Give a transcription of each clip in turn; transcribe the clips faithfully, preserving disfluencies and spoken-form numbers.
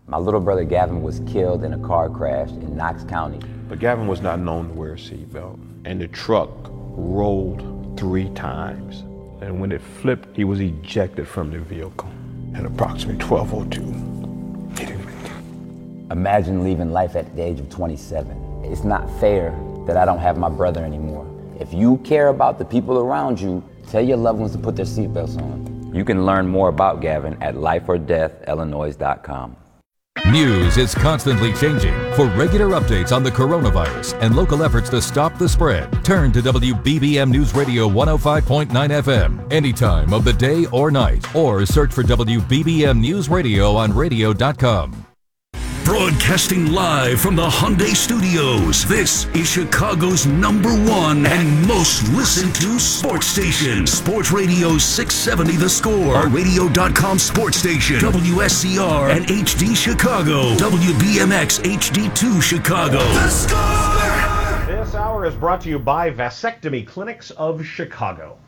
My little brother Gavin was killed in a car crash in Knox County. But Gavin was not known to wear a seatbelt, and the truck rolled three times. And when it flipped, he was ejected from the vehicle at approximately twelve oh two. He didn't make it. Imagine leaving life at the age of twenty-seven. It's not fair that I don't have my brother anymore. If you care about the people around you, tell your loved ones to put their seatbelts on. You can learn more about Gavin at life or death illinois dot com. News is constantly changing. For regular updates on the coronavirus and local efforts to stop the spread, turn to W B B M News Radio one oh five point nine F M any time of the day or night, or search for W B B M News Radio on radio dot com. Broadcasting live from the Hyundai Studios, this is Chicago's number one and most listened to sports station. Sports Radio six seventy The Score, a radio dot com sports station. W S C R and H D Chicago. W B M X H D two Chicago. The Score! This hour is brought to you by Vasectomy Clinics of Chicago.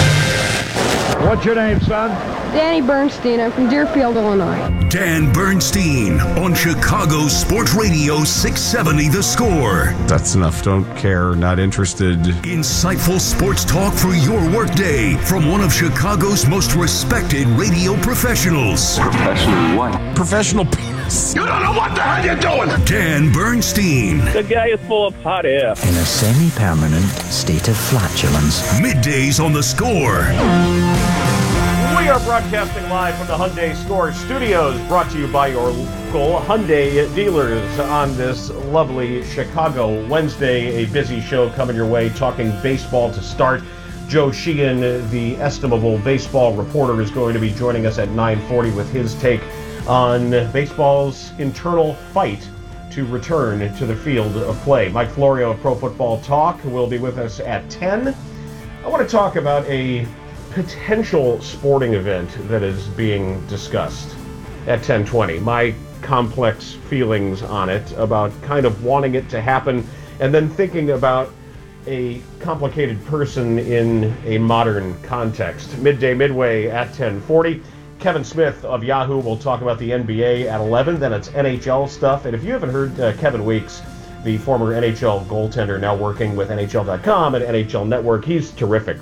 What's your name, son? Danny Bernstein. I'm from Deerfield, Illinois. Dan Bernstein on Chicago's Sports Radio six seventy The Score. That's enough. Don't care. Not interested. Insightful sports talk for your workday from one of Chicago's most respected radio professionals. Professional what? Professional penis. You don't know what the hell you're doing. Dan Bernstein. The guy is full of hot air. In a semi-permanent state of flatulence. Middays on The Score. We are broadcasting live from the Hyundai Score Studios, brought to you by your local Hyundai dealers on this lovely Chicago Wednesday. A busy show coming your way, talking baseball to start. Joe Sheehan, the estimable baseball reporter, is going to be joining us at nine forty with his take on baseball's internal fight to return to the field of play. Mike Florio of Pro Football Talk will be with us at ten. I want to talk about a potential sporting event that is being discussed at ten twenty. My complex feelings on it, about kind of wanting it to happen, and then thinking about a complicated person in a modern context. Midday Midway at ten forty. Kevin Smith of Yahoo will talk about the N B A at eleven. Then it's N H L stuff. And if you haven't heard uh, Kevin Weeks, the former N H L goaltender, now working with N H L dot com and N H L Network, he's terrific.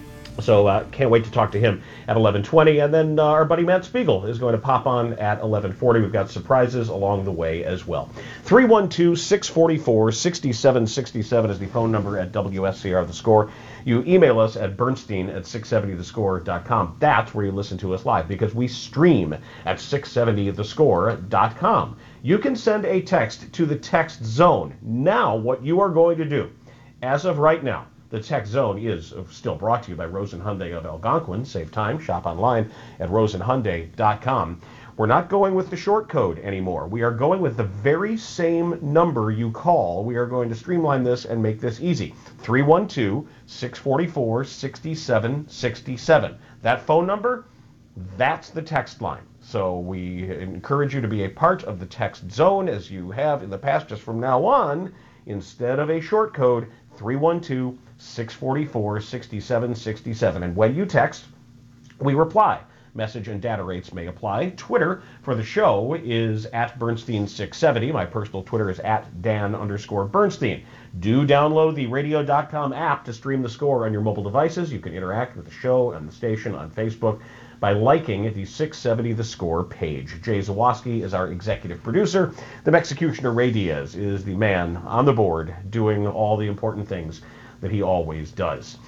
So uh, can't wait to talk to him at eleven twenty. And then uh, our buddy Matt Spiegel is going to pop on at eleven forty. We've got surprises along the way as well. three one two, six four four, six seven six seven is the phone number at W S C R The Score. You email us at Bernstein at six seventy the score dot com. That's where you listen to us live, because we stream at six seventy the score dot com. You can send a text to the text zone. Now, what you are going to do, as of right now, the text zone is still brought to you by Rosen Hyundai of Algonquin. Save time, shop online at rosen hyundai dot com. We're not going with the short code anymore. We are going with the very same number you call. We are going to streamline this and make this easy. three one two, six four four, six seven six seven. That phone number, that's the text line. So we encourage you to be a part of the text zone as you have in the past. Just from now on, instead of a short code, three one two, six four four, six seven six seven. And when you text, we reply. Message and data rates may apply. Twitter for the show is at Bernstein six seventy. My personal Twitter is at Dan underscore Bernstein. Do download the radio dot com app to stream the score on your mobile devices. You can interact with the show and the station on Facebook by liking the six seventy The Score page. Jay Zawoski is our executive producer. The Executioner Ray Diaz is the man on the board doing all the important things that he always does.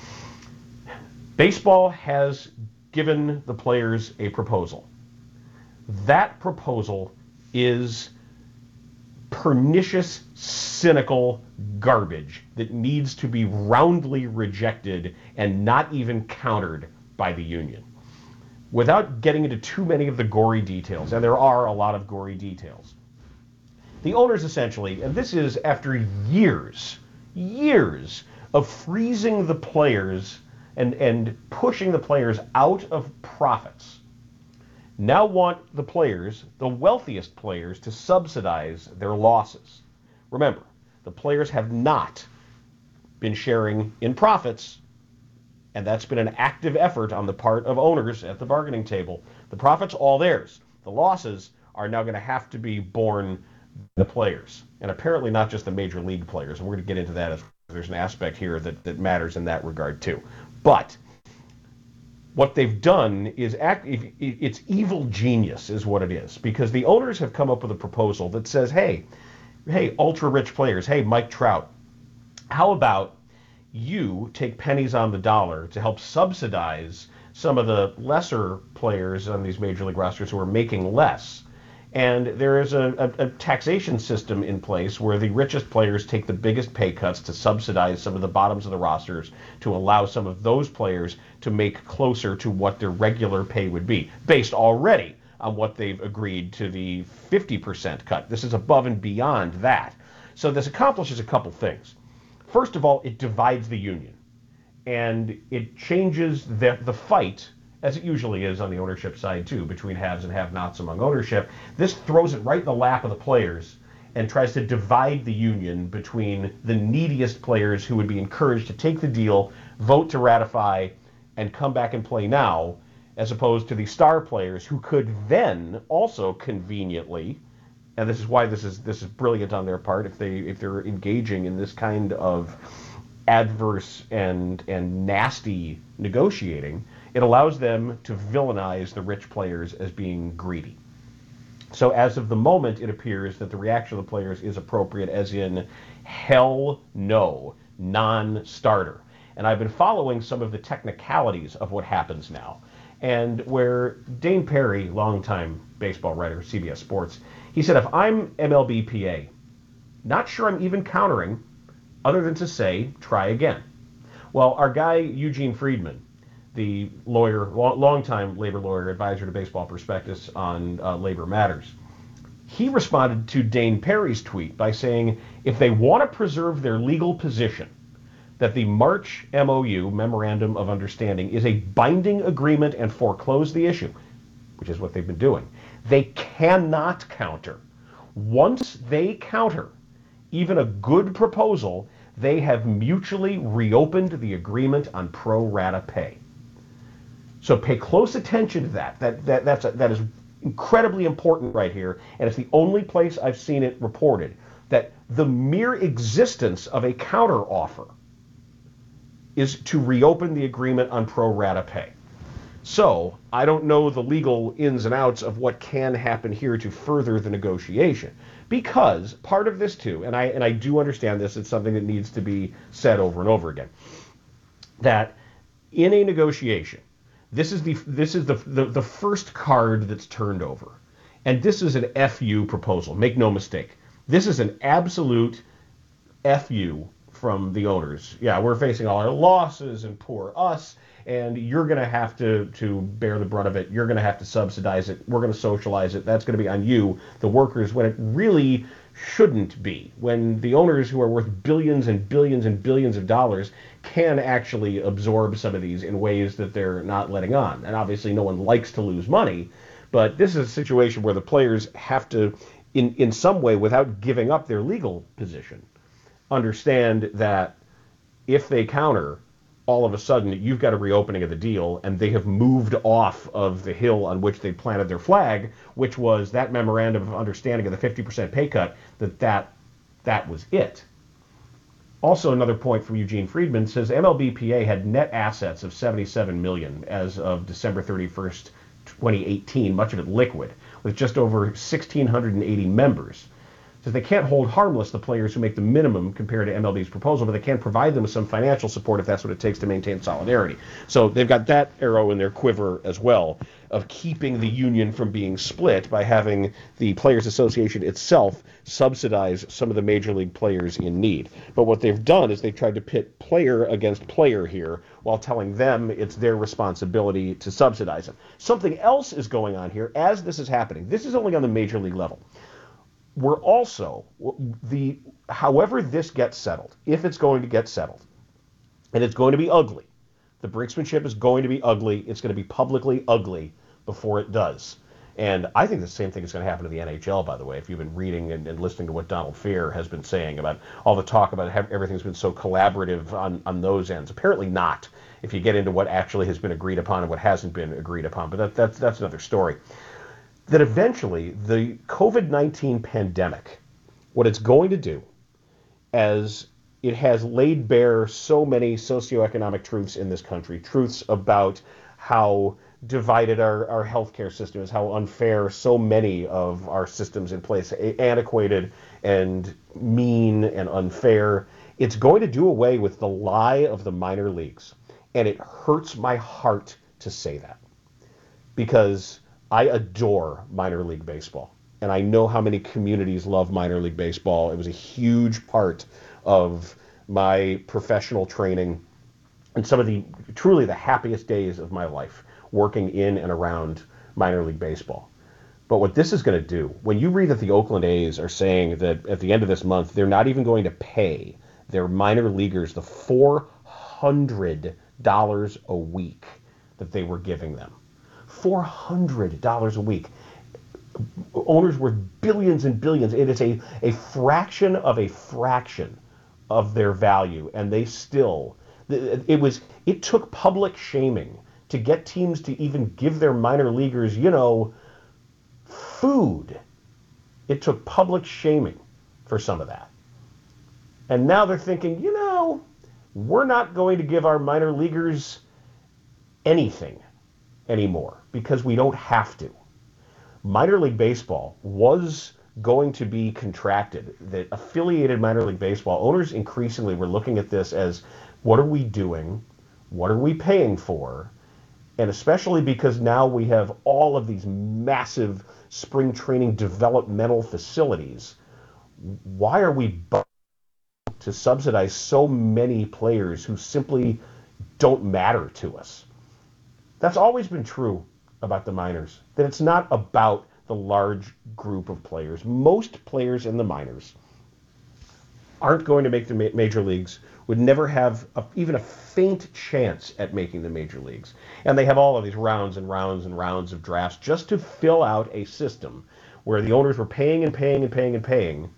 Baseball has given the players a proposal. That proposal is pernicious, cynical garbage that needs to be roundly rejected and not even countered by the union. Without getting into too many of the gory details, and there are a lot of gory details, the owners essentially, and this is after years, years of freezing the players and, and pushing the players out of profits, now want the players, the wealthiest players, to subsidize their losses. Remember, the players have not been sharing in profits, and that's been an active effort on the part of owners at the bargaining table. The profits, all theirs. The losses are now going to have to be borne by the players, and apparently not just the major league players. And we're going to get into that as there's an aspect here that, that matters in that regard too. But what they've done is act, it's evil genius is what it is, because the owners have come up with a proposal that says, hey, hey, ultra-rich players, hey, Mike Trout, how about you take pennies on the dollar to help subsidize some of the lesser players on these major league rosters who are making less. And there is a, a, a taxation system in place where the richest players take the biggest pay cuts to subsidize some of the bottoms of the rosters to allow some of those players to make closer to what their regular pay would be, based already on what they've agreed to the fifty percent cut. This is above and beyond that. So this accomplishes a couple things. First of all, it divides the union, and it changes the, the fight, as it usually is on the ownership side too, between haves and have-nots among ownership. This throws it right in the lap of the players and tries to divide the union between the neediest players who would be encouraged to take the deal, vote to ratify, and come back and play now, as opposed to the star players who could then also conveniently, and this is why this is this is brilliant on their part, if they if they're engaging in this kind of adverse and and nasty negotiating, it allows them to villainize the rich players as being greedy. So as of the moment, it appears that the reaction of the players is appropriate, as in, hell no, non-starter. And I've been following some of the technicalities of what happens now. And where Dane Perry, longtime baseball writer, C B S Sports, he said, if I'm M L B P A, not sure I'm even countering, other than to say, try again. Well, our guy, Eugene Friedman, the lawyer, long, longtime labor lawyer, advisor to Baseball Prospectus on uh, labor matters, he responded to Dane Perry's tweet by saying, if they want to preserve their legal position, that the March M O U, Memorandum of Understanding, is a binding agreement and foreclose the issue, which is what they've been doing, they cannot counter. Once they counter even a good proposal, they have mutually reopened the agreement on pro rata pay. So pay close attention to that. That that that's a, that is incredibly important right here, and it's the only place I've seen it reported that the mere existence of a counter offer is to reopen the agreement on pro rata pay. So I don't know the legal ins and outs of what can happen here to further the negotiation, because part of this too, and I and I do understand this, it's something that needs to be said over and over again, that in a negotiation, this is the this is the the, the first card that's turned over, and this is an F U proposal. Make no mistake, this is an absolute F U from the owners. Yeah, we're facing all our losses and poor us, and you're going to have to to bear the brunt of it. You're going to have to subsidize it. We're going to socialize it. That's going to be on you, the workers, when it really shouldn't be. When the owners, who are worth billions and billions and billions of dollars, can actually absorb some of these in ways that they're not letting on. And obviously no one likes to lose money, but this is a situation where the players have to, in, in some way, without giving up their legal position, understand that if they counter, all of a sudden you've got a reopening of the deal, and they have moved off of the hill on which they planted their flag, which was that memorandum of understanding of the fifty percent pay cut, that that, that was it. Also, another point from Eugene Friedman says M L B P A had net assets of seventy-seven million dollars as of December thirty-first, twenty eighteen, much of it liquid, with just over one thousand six hundred eighty members. Says they can't hold harmless the players who make the minimum compared to M L B's proposal, but they can provide them with some financial support if that's what it takes to maintain solidarity. So they've got that arrow in their quiver as well, of keeping the union from being split by having the Players Association itself subsidize some of the major league players in need. But what they've done is they've tried to pit player against player here, while telling them it's their responsibility to subsidize them. Something else is going on here as this is happening. This is only on the major league level. We're also, the however this gets settled, if it's going to get settled, and it's going to be ugly, the brinksmanship is going to be ugly, it's going to be publicly ugly before it does. And I think the same thing is going to happen to the N H L, by the way, if you've been reading and, and listening to what Donald Fehr has been saying about all the talk about how everything's been so collaborative on, on those ends. Apparently not, if you get into what actually has been agreed upon and what hasn't been agreed upon, but that, that's, that's another story. that eventually the COVID nineteen pandemic, what it's going to do, as it has laid bare so many socioeconomic truths in this country, truths about how divided our, our healthcare system is, how unfair so many of our systems in place, antiquated and mean and unfair. It's going to do away with the lie of the minor leagues. And it hurts my heart to say that, because I adore minor league baseball. And I know how many communities love minor league baseball. It was a huge part of my professional training and some of the truly the happiest days of my life working in and around minor league baseball. But what this is going to do, when you read that the Oakland A's are saying that at the end of this month, they're not even going to pay their minor leaguers the four hundred dollars a week that they were giving them. four hundred dollars a week. Owners worth billions and billions. It is a, a fraction of a fraction of their value, and they still, it was, it took public shaming to get teams to even give their minor leaguers, you know, food. It took public shaming for some of that. And now they're thinking, you know, we're not going to give our minor leaguers anything anymore because we don't have to. Minor league baseball was going to be contracted. That affiliated minor league baseball owners increasingly were looking at this as, what are we doing? What are we paying for? And especially because now we have all of these massive spring training developmental facilities, why are we to subsidize so many players who simply don't matter to us? That's always been true about the minors, that it's not about the large group of players. Most players in the minors aren't going to make the ma- major leagues, would never have a, even a faint chance at making the major leagues. And they have all of these rounds and rounds and rounds of drafts just to fill out a system where the owners were paying and paying and paying and paying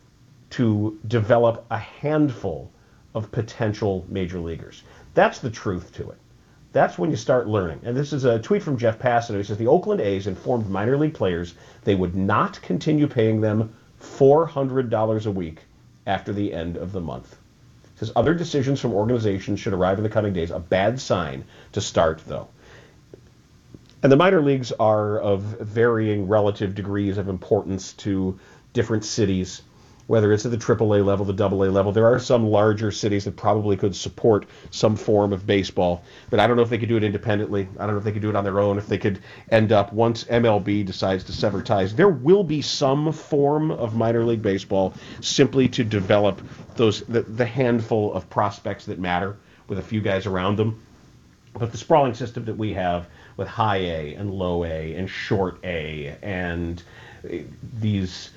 to develop a handful of potential major leaguers. That's the truth to it. That's when you start learning. And this is a tweet from Jeff Passan. He says, the Oakland A's informed minor league players they would not continue paying them four hundred dollars a week after the end of the month. He says, other decisions from organizations should arrive in the coming days. A bad sign to start, though. And the minor leagues are of varying relative degrees of importance to different cities, whether it's at the triple A level, the double A level. There are some larger cities that probably could support some form of baseball, but I don't know if they could do it independently. I don't know if they could do it on their own, if they could end up, once M L B decides to sever ties, there will be some form of minor league baseball simply to develop those the, the handful of prospects that matter with a few guys around them. But the sprawling system that we have with high A and low A and short A and these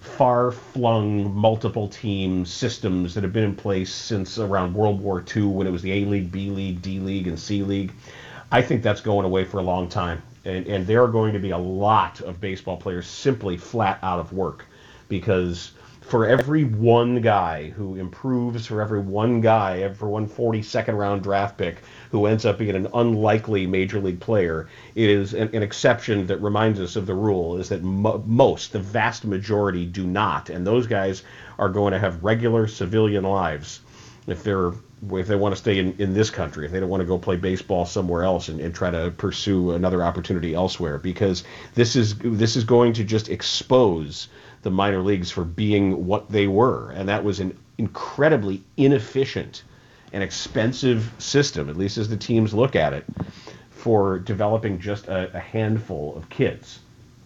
far-flung multiple team systems that have been in place since around World War Two, when it was the A-League, B-League, D-League, and C-League. I think that's going away for a long time. And, and there are going to be a lot of baseball players simply flat out of work, because for every one guy who improves, for every one guy, for one forty-second round draft pick who ends up being an unlikely major league player, it is an, an exception that reminds us of the rule, is that mo- most, the vast majority, do not. And those guys are going to have regular civilian lives if they're if they want to stay in, in this country, if they don't want to go play baseball somewhere else and, and try to pursue another opportunity elsewhere, because this is this is going to just expose the minor leagues for being what they were. And that was an incredibly inefficient and expensive system, at least as the teams look at it, for developing just a, a handful of kids.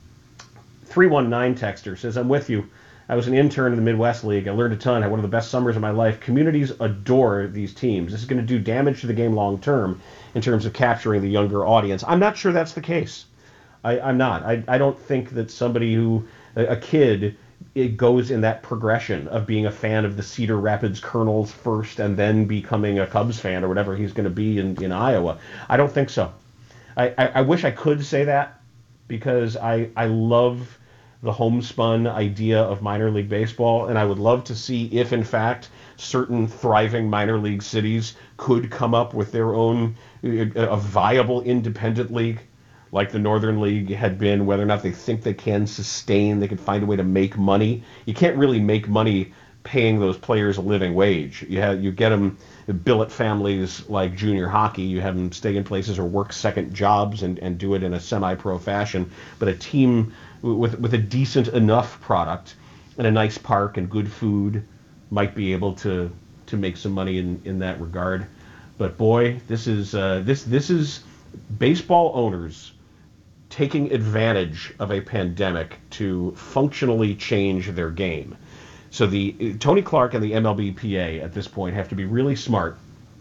three one nine texter says, I'm with you. I was an intern in the Midwest League. I learned a ton. I had one of the best summers of my life. Communities adore these teams. This is going to do damage to the game long term in terms of capturing the younger audience. I'm not sure that's the case. I, I'm not. I, I don't think that somebody who, a, a kid, it goes in that progression of being a fan of the Cedar Rapids Colonels first and then becoming a Cubs fan or whatever he's going to be in, in Iowa. I don't think so. I, I, I wish I could say that, because I, I love the homespun idea of minor league baseball, and I would love to see if, in fact, certain thriving minor league cities could come up with their own, a viable independent league. like the Northern League had been, whether or not they think they can sustain, they can find a way to make money. You can't really make money paying those players a living wage. You have you get them billet families like junior hockey. You have them stay in places or work second jobs and, and do it in a semi-pro fashion. But a team with with a decent enough product and a nice park and good food might be able to to make some money in, in that regard. But boy, this is uh, this this is baseball owners taking advantage of a pandemic to functionally change their game. So the Tony Clark and the M L B P A at this point have to be really smart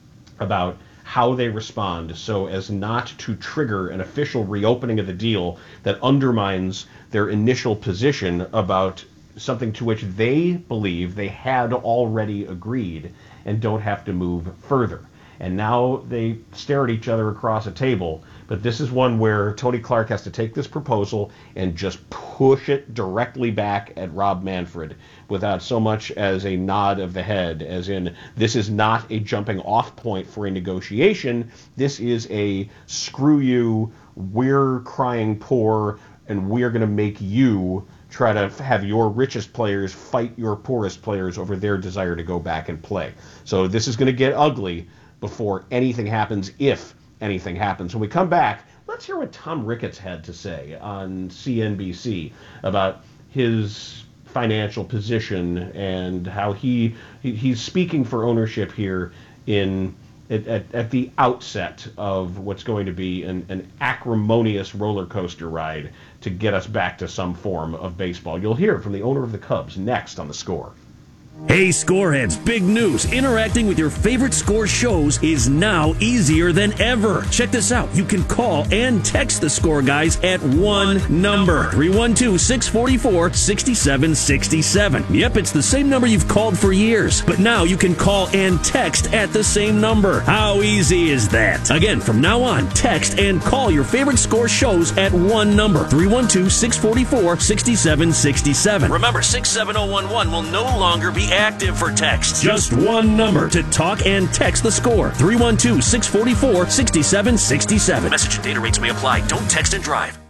about how they respond so as not to trigger an official reopening of the deal that undermines their initial position about something to which they believe they had already agreed and don't have to move further. And now they stare at each other across a table. But this is one where Tony Clark has to take this proposal and just push it directly back at Rob Manfred without so much as a nod of the head, as in, this is not a jumping off point for a negotiation. This is a screw you, we're crying poor, and we're going to make you try to have your richest players fight your poorest players over their desire to go back and play. So this is going to get ugly before anything happens, if anything happens. When we come back, let's hear what Tom Ricketts had to say on C N B C about his financial position and how he, he he's speaking for ownership here in at, at, at the outset of what's going to be an, an acrimonious roller coaster ride to get us back to some form of baseball. You'll hear from the owner of the Cubs next on The Score. Hey, Scoreheads, big news. Interacting with your favorite Score shows is now easier than ever. Check this out. You can call and text the Score guys at one number. three one two, six four four, six seven six seven. Yep, it's the same number you've called for years. But now you can call and text at the same number. How easy is that? Again, from now on, text and call your favorite Score shows at one number. three one two, six four four, six seven six seven. Remember, six seven zero one one will no longer be active for text. Just one number to talk and text the Score. three one two, six four four, six seven six seven. Message and data rates may apply. Don't text and drive.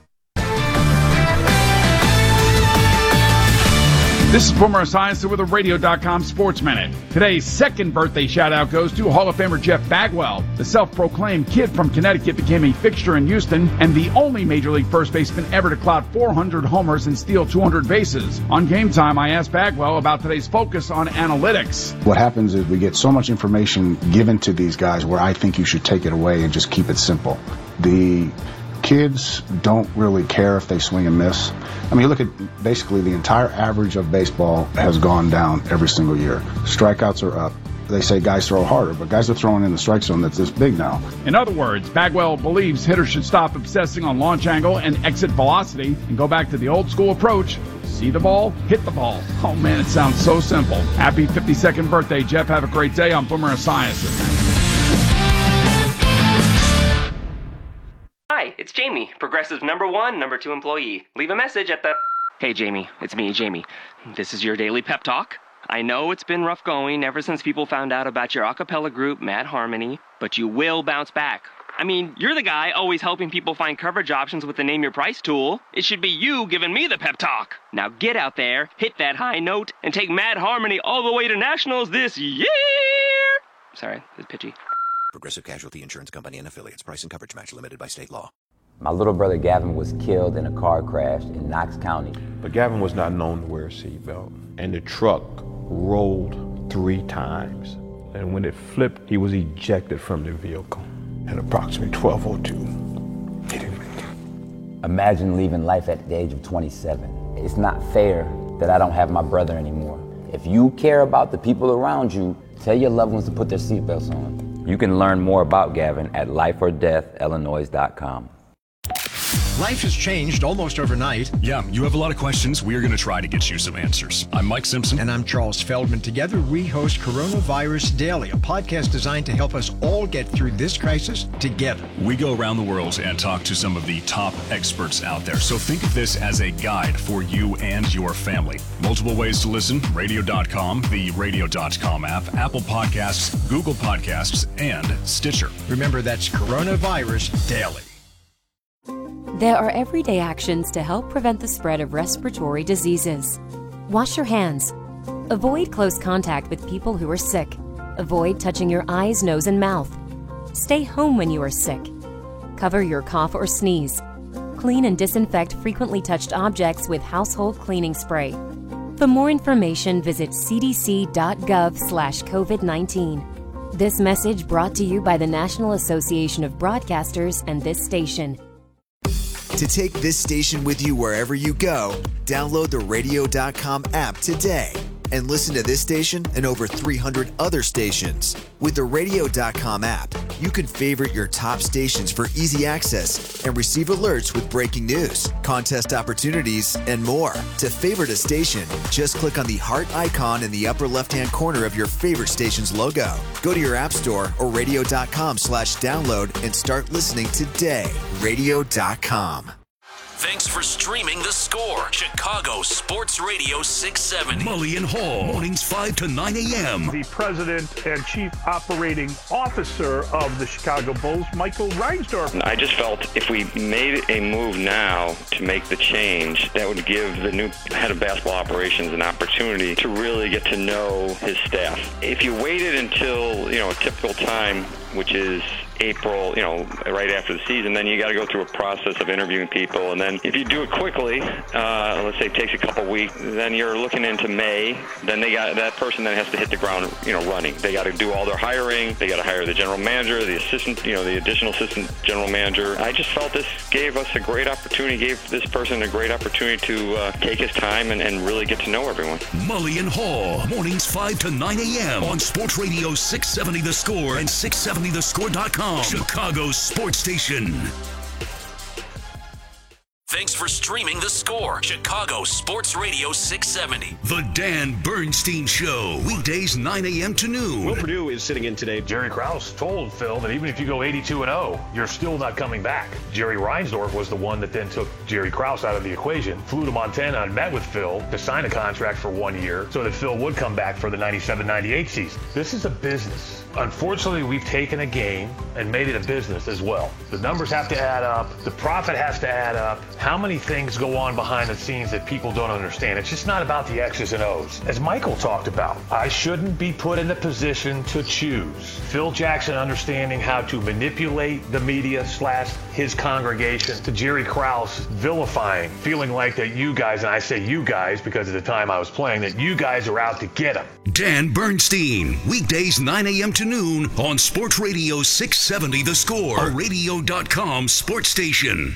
This is Boomer Esiason with a Radio dot com Sports Minute. Today's second birthday shout-out goes to Hall of Famer Jeff Bagwell. The self-proclaimed kid from Connecticut became a fixture in Houston and the only Major League first baseman ever to clout four hundred homers and steal two hundred bases. On Game Time, I asked Bagwell about today's focus on analytics. What happens is we get so much information given to these guys where I think you should take it away and just keep it simple. The kids don't really care if they swing and miss. I mean, you look at basically the entire average of baseball has gone down every single year. Strikeouts are up. They say guys throw harder, but guys are throwing in the strike zone that's this big now. In other words, Bagwell believes hitters should stop obsessing on launch angle and exit velocity and go back to the old school approach. See the ball, hit the ball. Oh man, it sounds so simple. Happy fifty-second birthday, Jeff. Have a great day. I'm Boomer Esiason. Hi, it's Jamie, Progressive number one, number two employee. Leave a message at the... Hey, Jamie, it's me, Jamie. This is your daily pep talk. I know it's been rough going ever since people found out about your a cappella group, Mad Harmony, but you will bounce back. I mean, you're the guy always helping people find coverage options with the Name Your Price tool. It should be you giving me the pep talk. Now get out there, hit that high note, and take Mad Harmony all the way to nationals this year! Sorry, it's pitchy. Progressive Casualty Insurance Company and Affiliates. Price and coverage match limited by state law. My little brother Gavin was killed in a car crash in Knox County. But Gavin was not known to wear a seatbelt. And the truck rolled three times. And when it flipped, he was ejected from the vehicle at approximately twelve oh two. He didn't make it. Imagine leaving life at the age of twenty-seven. It's not fair that I don't have my brother anymore. If you care about the people around you, tell your loved ones to put their seatbelts on. You can learn more about Gavin at life or death illinois dot com. Life has changed almost overnight. Yeah, you have a lot of questions. We are going to try to get you some answers. I'm Mike Simpson. And I'm Charles Feldman. Together, we host Coronavirus Daily, a podcast designed to help us all get through this crisis together. We go around the world and talk to some of the top experts out there. So think of this as a guide for you and your family. Multiple ways to listen: radio dot com, the radio dot com app, Apple Podcasts, Google Podcasts, and Stitcher. Remember, that's Coronavirus Daily. There are everyday actions to help prevent the spread of respiratory diseases. Wash your hands. Avoid close contact with people who are sick. Avoid touching your eyes, nose, and mouth. Stay home when you are sick. Cover your cough or sneeze. Clean and disinfect frequently touched objects with household cleaning spray. For more information, visit c d c dot gov slash covid nineteen. This message brought to you by the National Association of Broadcasters and this station. To take this station with you wherever you go, download the radio dot com app today and listen to this station and over three hundred other stations. With the radio dot com app, you can favorite your top stations for easy access and receive alerts with breaking news, contest opportunities, and more. To favorite a station, just click on the heart icon in the upper left-hand corner of your favorite station's logo. Go to your app store or radio dot com slash download and start listening today. radio dot com. Thanks for streaming The Score, Chicago Sports Radio six seventy. Mully and Hall, mornings five to nine a.m. The president and chief operating officer of the Chicago Bulls, Michael Reinsdorf. I just felt if we made a move now to make the change, that would give the new head of basketball operations an opportunity to really get to know his staff. If you waited until, you know, a typical time, which is April, you know, right after the season, then you got to go through a process of interviewing people. And then if you do it quickly, uh, let's say it takes a couple weeks, then you're looking into May. Then they got that person then has to hit the ground, you know, running. They got to do all their hiring. They got to hire the general manager, the assistant, you know, the additional assistant general manager. I just felt this gave us a great opportunity, gave this person a great opportunity to uh, take his time and, and really get to know everyone. Mully and Hall, mornings five to nine a.m. on Sports Radio six seventy The Score and six seventy the score dot com. Chicago's sports station. Thanks for streaming The Score, Chicago Sports Radio six seventy. The Dan Bernstein Show, weekdays nine a.m. to noon. Will Perdue is sitting in today. Jerry Krause told Phil that even if you go eighty-two and oh, you're still not coming back. Jerry Reinsdorf was the one that then took Jerry Krause out of the equation, flew to Montana and met with Phil to sign a contract for one year so that Phil would come back for the ninety-seven ninety-eight season. This is a business. Unfortunately, we've taken a game and made it a business as well. The numbers have to add up. The profit has to add up. How many things go on behind the scenes that people don't understand? It's just not about the X's and O's. As Michael talked about, I shouldn't be put in a position to choose. Phil Jackson understanding how to manipulate the media slash his congregation, to Jerry Krause vilifying, feeling like that you guys, and I say you guys because at the time I was playing, that you guys are out to get him. Dan Bernstein, weekdays nine a.m. to noon on Sports Radio six seventy The Score, a radio dot com sports station.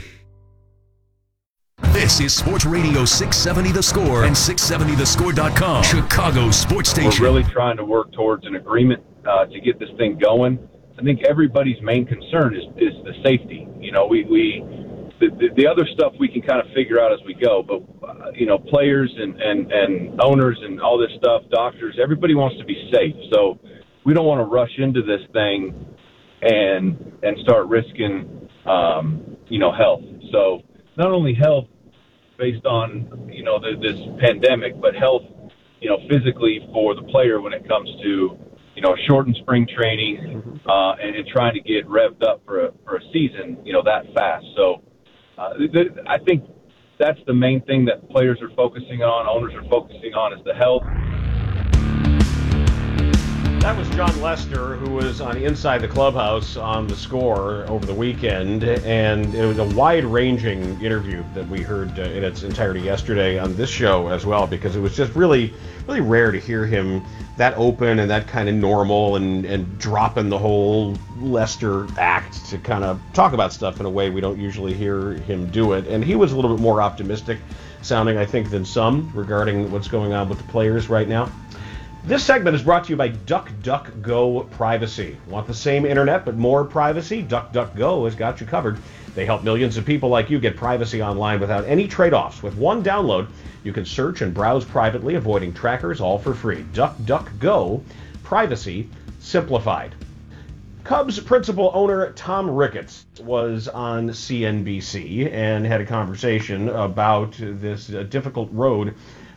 This is Sports Radio six seventy The Score and six seventy the score dot com, Chicago sports station. We're really trying to work towards an agreement uh, to get this thing going. I think everybody's main concern is, is the safety. You know, we, we the, the, the other stuff we can kind of figure out as we go, but, uh, you know, players and, and, and owners and all this stuff, doctors, everybody wants to be safe. So we don't want to rush into this thing and and start risking, um, you know, health. So not only health based on, you know, the, this pandemic, but health, you know, physically for the player when it comes to, you know, shortened spring training uh, and, and trying to get revved up for a, for a season, you know, that fast. So uh, th- I think that's the main thing that players are focusing on, owners are focusing on, is the health. That was John Lester, who was on Inside the Clubhouse on The Score over the weekend, and it was a wide-ranging interview that we heard uh, in its entirety yesterday on this show as well, because it was just really, really rare to hear him that open and that kind of normal and, and dropping the whole Lester act to kind of talk about stuff in a way we don't usually hear him do it. And he was a little bit more optimistic sounding, I think, than some regarding what's going on with the players right now. This segment is brought to you by DuckDuckGo Privacy. Want the same internet but more privacy? DuckDuckGo has got you covered. They help millions of people like you get privacy online without any trade-offs. With one download, you can search and browse privately, avoiding trackers, all for free. DuckDuckGo Privacy Simplified. Cubs principal owner Tom Ricketts was on C N B C and had a conversation about this uh, difficult road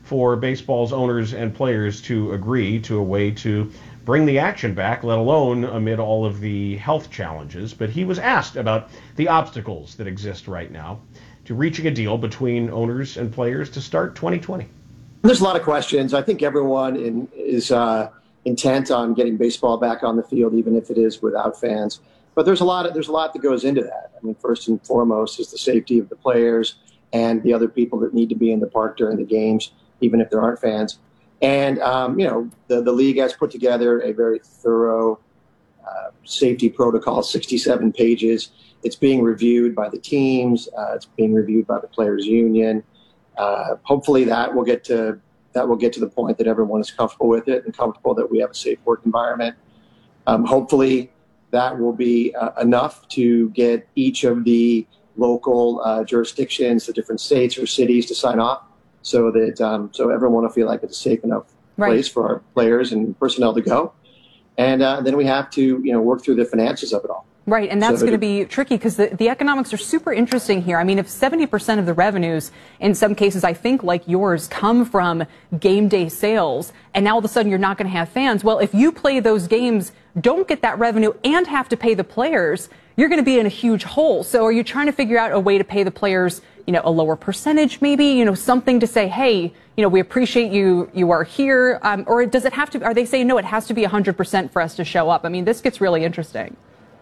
for baseball's owners and players to agree to a way to bring the action back, let alone amid all of the health challenges. But he was asked about the obstacles that exist right now to reaching a deal between owners and players to start twenty twenty. There's a lot of questions. I think everyone in, is uh, intent on getting baseball back on the field, even if it is without fans. But there's a lot of, there's a lot that goes into that. I mean, first and foremost is the safety of the players and the other people that need to be in the park during the games, even if there aren't fans. And, um, you know, the, the league has put together a very thorough uh, safety protocol, sixty-seven pages. It's being reviewed by the teams. Uh, it's being reviewed by the players' union. Uh, hopefully that will get to that will get to the point that everyone is comfortable with it and comfortable that we have a safe work environment. Um, hopefully that will be uh, enough to get each of the local uh, jurisdictions, the different states or cities to sign off, so that um, so everyone will feel like it's a safe enough Right. place for our players and personnel to go. And uh, then we have to, you know, work through the finances of it all. Right, and that's So going to that- be tricky because the, the economics are super interesting here. I mean, if seventy percent of the revenues, in some cases, I think like yours, come from game day sales, and now all of a sudden you're not going to have fans, well, if you play those games, don't get that revenue, and have to pay the players, you're going to be in a huge hole. So are you trying to figure out a way to pay the players, you know, a lower percentage maybe, you know, something to say, hey, you know, we appreciate you, you are here, um, or does it have to, are they saying, no, it has to be one hundred percent for us to show up? I mean, this gets really interesting.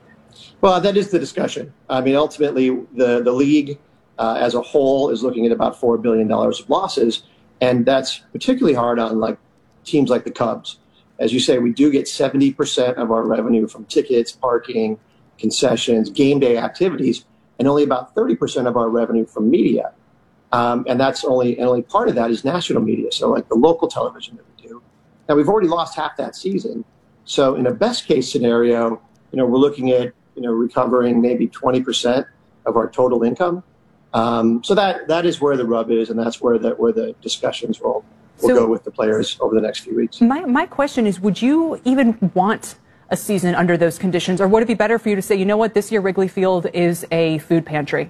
Well, that is the discussion. I mean, ultimately, the, the league uh, as a whole is looking at about four billion dollars of losses, and that's particularly hard on like teams like the Cubs. As you say, we do get seventy percent of our revenue from tickets, parking, concessions, game day activities, and only about thirty percent of our revenue from media. Um, and that's only, and only part of that is national media, so like the local television that we do. Now, we've already lost half that season. So in a best case scenario, you know, we're looking at, you know, recovering maybe twenty percent of our total income. Um, so that that is where the rub is, and that's where the where the discussions will will So- go with the players over the next few weeks. My my question is, would you even want a season under those conditions, or would it be better for you to say, you know what, this year Wrigley Field is a food pantry?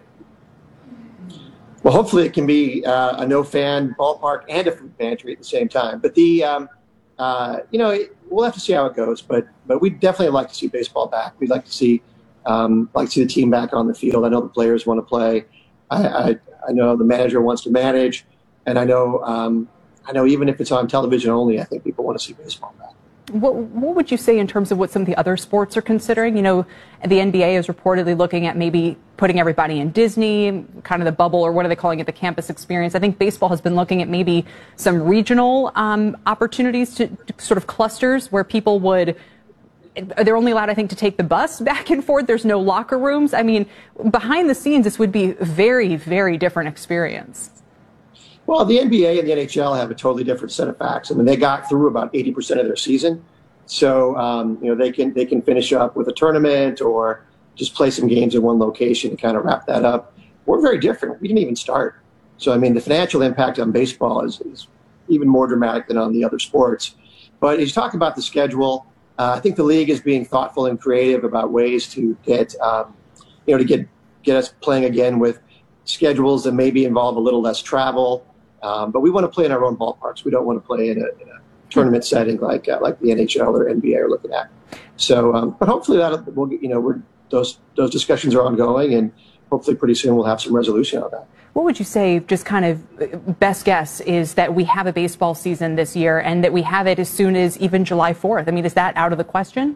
Well, hopefully it can be uh, a no-fan ballpark and a food pantry at the same time. But the, um, uh, you know, it, we'll have to see how it goes. But but we'd definitely like to see baseball back. We'd like to see um, like to see the team back on the field. I know the players want to play. I, I, I know the manager wants to manage, and I know um, I know even if it's on television only, I think people want to see baseball back. What, what would you say in terms of what some of the other sports are considering? You know, the N B A is reportedly looking at maybe putting everybody in Disney, kind of the bubble, or what are they calling it, the campus experience. I think baseball has been looking at maybe some regional um, opportunities to, to sort of clusters where people would, they're only allowed, I think, to take the bus back and forth. There's no locker rooms. I mean, behind the scenes, this would be a very, very different experience. Well, the N B A and the N H L have a totally different set of facts. I mean, they got through about eighty percent of their season. So, um, you know, they can they can finish up with a tournament or just play some games in one location to kind of wrap that up. We're very different. We didn't even start. So, I mean, the financial impact on baseball is, is even more dramatic than on the other sports. But as you talk about the schedule, uh, I think the league is being thoughtful and creative about ways to get, um, you know, to get get us playing again with schedules that maybe involve a little less travel. Um, but we want to play in our own ballparks. We don't want to play in a, in a tournament setting like uh, like the N H L or N B A are looking at. So, um, but hopefully that will, you know, we're, those those discussions are ongoing, and hopefully pretty soon we'll have some resolution on that. What would you say, just kind of best guess, is that we have a baseball season this year and that we have it as soon as even July fourth? I mean, is that out of the question?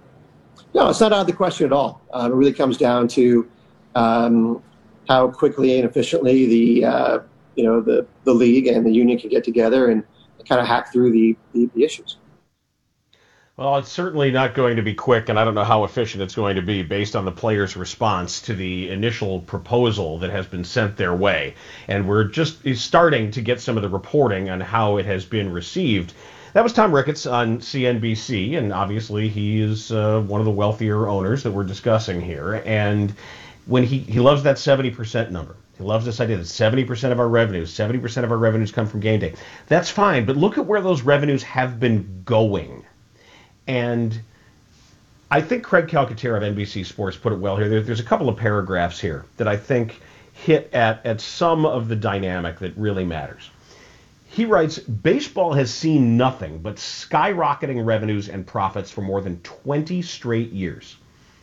No, it's not out of the question at all. Um, it really comes down to um, how quickly and efficiently the uh, you know the the league and the union can get together and kind of hack through the, the, the issues. Well, it's certainly not going to be quick, and I don't know how efficient it's going to be based on the players' response to the initial proposal that has been sent their way. And we're just starting to get some of the reporting on how it has been received. That was Tom Ricketts on C N B C, and obviously he is uh, one of the wealthier owners that we're discussing here. And when he, he loves that seventy percent number. He loves this idea that seventy percent of our revenues, seventy percent of our revenues come from game day. That's fine, but look at where those revenues have been going. And I think Craig Calcaterra of N B C Sports put it well here. There, there's a couple of paragraphs here that I think hit at, at some of the dynamic that really matters. He writes, baseball has seen nothing but skyrocketing revenues and profits for more than twenty straight years.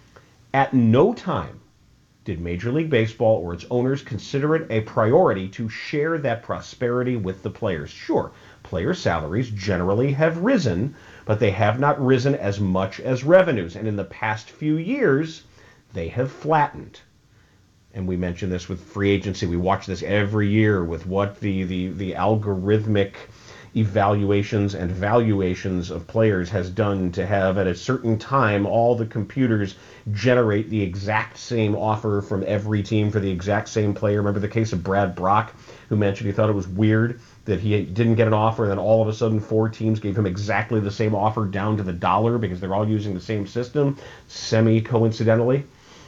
At no time did Major League Baseball or its owners consider it a priority to share that prosperity with the players. Sure, player salaries generally have risen, but they have not risen as much as revenues. And in the past few years, they have flattened. And we mentioned this with free agency. We watch this every year with what the, the, the algorithmic evaluations and valuations of players has done to have at a certain time all the computers generate the exact same offer from every team for the exact same player. Remember the case of Brad Brock, who mentioned he thought it was weird that he didn't get an offer, and then all of a sudden four teams gave him exactly the same offer down to the dollar because they're all using the same system, semi-coincidentally.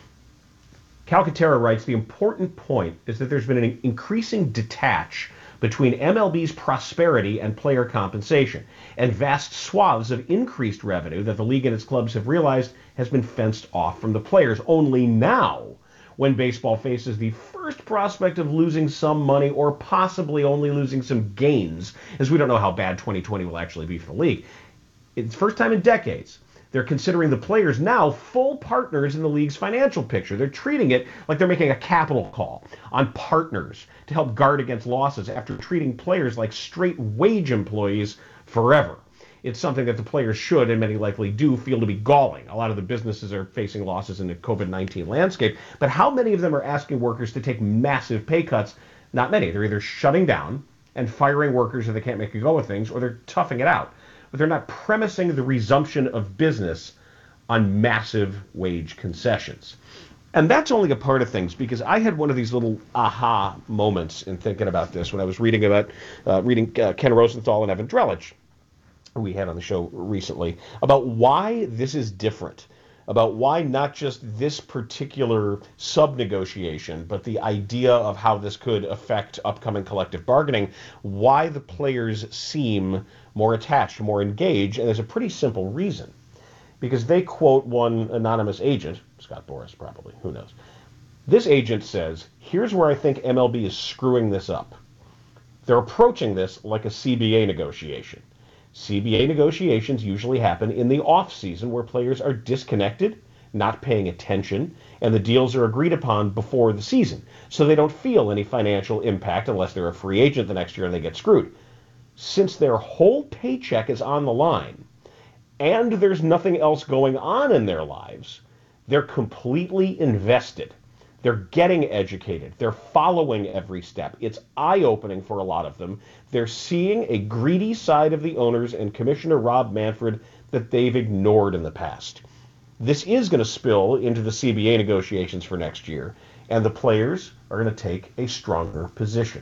Calcaterra writes, the important point is that there's been an increasing detach between M L B's prosperity and player compensation, and vast swaths of increased revenue that the league and its clubs have realized has been fenced off from the players. Only now, when baseball faces the first prospect of losing some money or possibly only losing some gains, as we don't know how bad twenty twenty will actually be for the league, it's the first time in decades. They're considering the players now full partners in the league's financial picture. They're treating it like they're making a capital call on partners to help guard against losses after treating players like straight wage employees forever. It's something that the players should, and many likely do, feel to be galling. A lot of the businesses are facing losses in the COVID nineteen landscape, but how many of them are asking workers to take massive pay cuts? Not many. They're either shutting down and firing workers if they can't make a go of things, or they're toughing it out. But they're not premising the resumption of business on massive wage concessions. And that's only a part of things, because I had one of these little aha moments in thinking about this when I was reading about uh, reading uh, Ken Rosenthal and Evan Drellich, who we had on the show recently, about why this is different, about why not just this particular sub-negotiation, but the idea of how this could affect upcoming collective bargaining, why the players seem more attached, more engaged, and there's a pretty simple reason. Because they quote one anonymous agent, Scott Boras probably, who knows. This agent says, here's where I think M L B is screwing this up. They're approaching this like a C B A negotiation. C B A negotiations usually happen in the off-season where players are disconnected, not paying attention, and the deals are agreed upon before the season, so they don't feel any financial impact unless they're a free agent the next year and they get screwed. Since their whole paycheck is on the line, and there's nothing else going on in their lives, they're completely invested. They're getting educated. They're following every step. It's eye-opening for a lot of them. They're seeing a greedy side of the owners and Commissioner Rob Manfred that they've ignored in the past. This is going to spill into the C B A negotiations for next year, and the players are going to take a stronger position.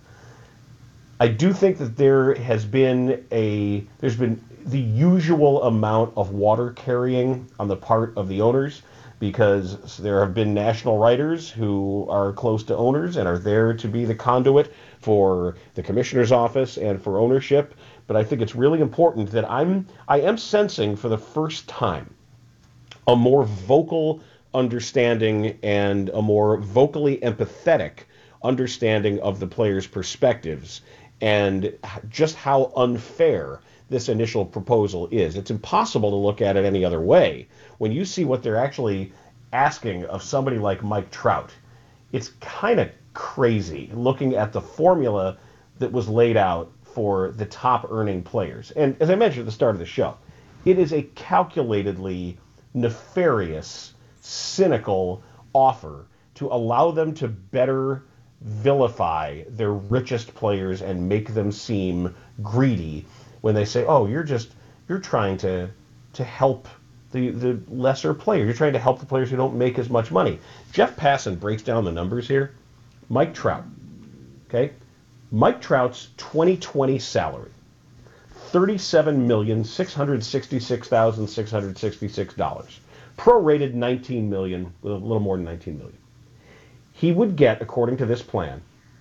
I do think that there has been a, there's been the usual amount of water carrying on the part of the owners, because there have been national writers who are close to owners and are there to be the conduit for the commissioner's office and for ownership. But I think it's really important that I'm, I am sensing for the first time a more vocal understanding and a more vocally empathetic understanding of the players' perspectives and just how unfair this initial proposal is. It's impossible to look at it any other way. When you see what they're actually asking of somebody like Mike Trout, it's kind of crazy looking at the formula that was laid out for the top earning players. And as I mentioned at the start of the show, it is a calculatedly nefarious, cynical offer to allow them to better vilify their richest players and make them seem greedy when they say, oh, you're just, you're trying to to help the, the lesser players. You're trying to help the players who don't make as much money. Jeff Passan breaks down the numbers here. Mike Trout, okay? Mike Trout's twenty twenty salary, thirty-seven million six hundred sixty-six thousand six hundred sixty-six dollars. Prorated nineteen million dollars, a little more than nineteen million dollars. He would get, according to this plan,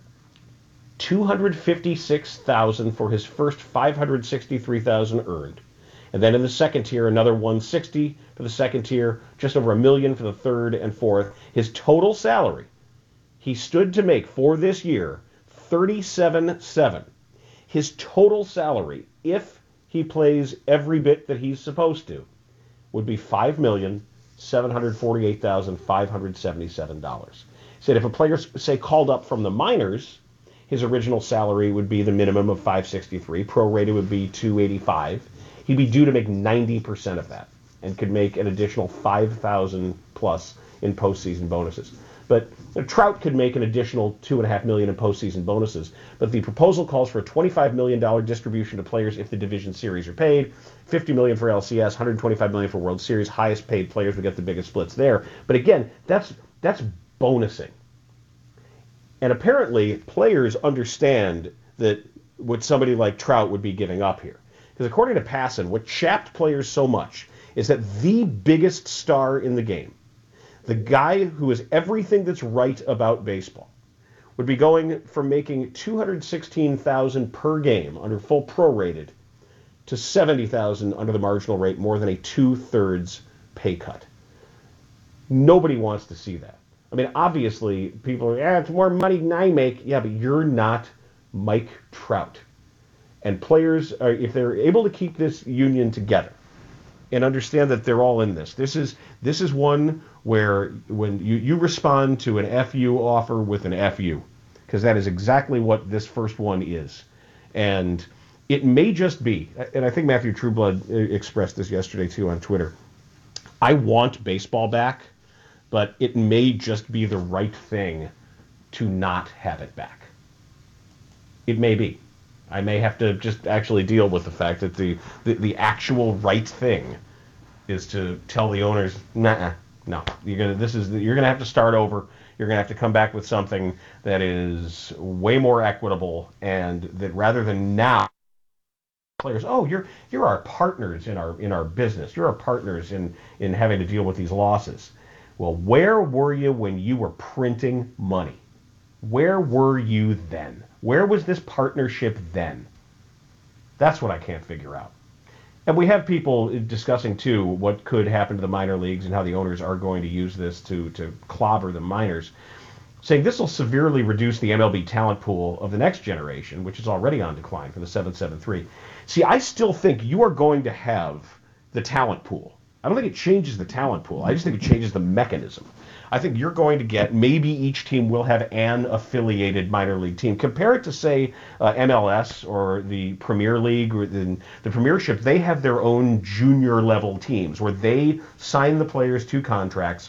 two hundred fifty-six thousand dollars for his first five hundred sixty-three thousand dollars earned. And then in the second tier, another one hundred sixty thousand dollars for the second tier, just over a million for the third and fourth. His total salary, he stood to make for this year thirty-seven thousand seven hundred dollars. his total salary, if he plays every bit that he's supposed to, would be five million seven hundred forty-eight thousand five hundred seventy-seven dollars. He said if a player, say, called up from the minors, his original salary would be the minimum of five sixty-three, prorated would be two eighty-five. He'd be due to make ninety percent of that and could make an additional five thousand plus in postseason bonuses. But you know, Trout could make an additional two point five million dollars in postseason bonuses. But the proposal calls for a twenty-five million dollars distribution to players if the division series are paid, fifty million dollars for L C S, one hundred twenty-five million dollars for World Series. Highest paid players would get the biggest splits there. But again, that's that's bonusing. And apparently, players understand that what somebody like Trout would be giving up here. Because according to Passan, what chapped players so much is that the biggest star in the game, the guy who is everything that's right about baseball, would be going from making two hundred sixteen thousand dollars per game under full prorated to seventy thousand dollars under the marginal rate, more than a two-thirds pay cut. Nobody wants to see that. I mean, obviously, people are, yeah, it's more money than I make. Yeah, but you're not Mike Trout. And players, are, if they're able to keep this union together and understand that they're all in this, this is this is one where when you, you respond to an F U offer with an F U, because that is exactly what this first one is. And it may just be, and I think Matthew Trueblood expressed this yesterday too on Twitter, I want baseball back, but it may just be the right thing to not have it back. It may be. I may have to just actually deal with the fact that the, the, the actual right thing is to tell the owners, nah, no, you're gonna this is you're gonna have to start over. You're gonna have to come back with something that is way more equitable, and that rather than now players, oh, you're you're our partners in our in our business. You're our partners in in having to deal with these losses. Well, where were you when you were printing money? Where were you then? Where was this partnership then? That's what I can't figure out. And we have people discussing, too, what could happen to the minor leagues and how the owners are going to use this to, to clobber the minors, saying this will severely reduce the M L B talent pool of the next generation, which is already on decline for the seven seven three. See, I still think you are going to have the talent pool. I don't think it changes the talent pool. I just think it changes the mechanism. I think you're going to get, maybe each team will have an affiliated minor league team. Compare it to, say, uh, M L S or the Premier League or the, the Premiership. They have their own junior level teams where they sign the players to contracts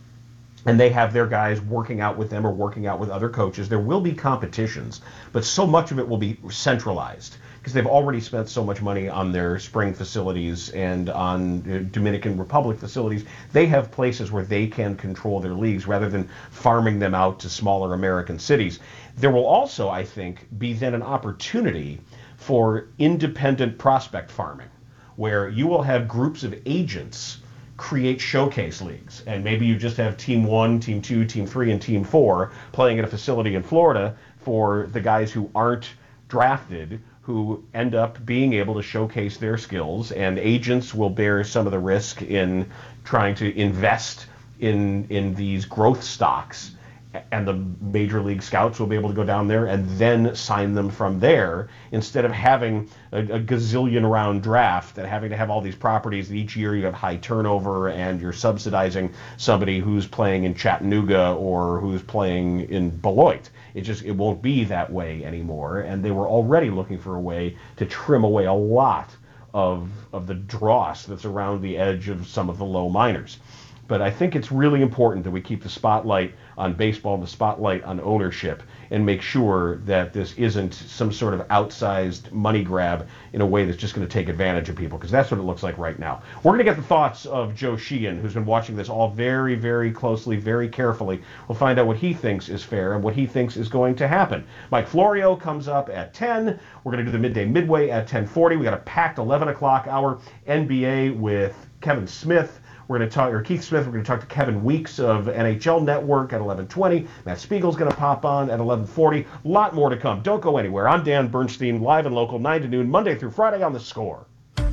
and they have their guys working out with them or working out with other coaches. There will be competitions, but so much of it will be centralized because they've already spent so much money on their spring facilities and on Dominican Republic facilities. They have places where they can control their leagues rather than farming them out to smaller American cities. There will also, I think, be then an opportunity for independent prospect farming, where you will have groups of agents create showcase leagues, and maybe you just have team one, team two, team three, and team four playing at a facility in Florida for the guys who aren't drafted, who end up being able to showcase their skills, and agents will bear some of the risk in trying to invest in in these growth stocks, and the major league scouts will be able to go down there and then sign them from there, instead of having a, a gazillion round draft and having to have all these properties that each year you have high turnover and you're subsidizing somebody who's playing in Chattanooga or who's playing in Beloit. It just it won't be that way anymore, and they were already looking for a way to trim away a lot of of the dross that's around the edge of some of the low minors. But I think it's really important that we keep the spotlight on baseball, the spotlight on ownership, and make sure that this isn't some sort of outsized money grab in a way that's just going to take advantage of people, because that's what it looks like right now. We're going to get the thoughts of Joe Sheehan, who's been watching this all very, very closely, very carefully. We'll find out what he thinks is fair and what he thinks is going to happen. Mike Florio comes up at ten. We're going to do the midday midway at ten forty. We got a packed eleven o'clock hour N B A with Kevin Smith. We're going to talk, or Keith Smith, we're going to talk to Kevin Weeks of N H L Network at eleven twenty. Matt Spiegel's going to pop on at eleven forty. A lot more to come. Don't go anywhere. I'm Dan Bernstein, live and local, nine to noon, Monday through Friday on The Score.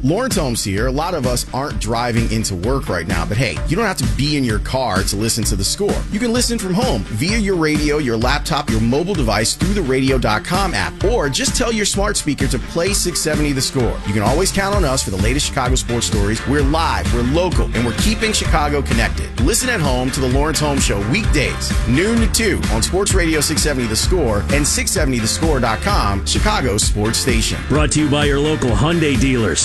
Lawrence Holmes here. A lot of us aren't driving into work right now, but hey, you don't have to be in your car to listen to The Score. You can listen from home via your radio, your laptop, your mobile device through the radio dot com app, or just tell your smart speaker to play six seventy The Score. You can always count on us for the latest Chicago sports stories. We're live, we're local, and we're keeping Chicago connected. Listen at home to the Lawrence Holmes Show weekdays, noon to two on Sports Radio six seventy The Score and six seventy the score dot com, Chicago's sports station. Brought to you by your local Hyundai dealers.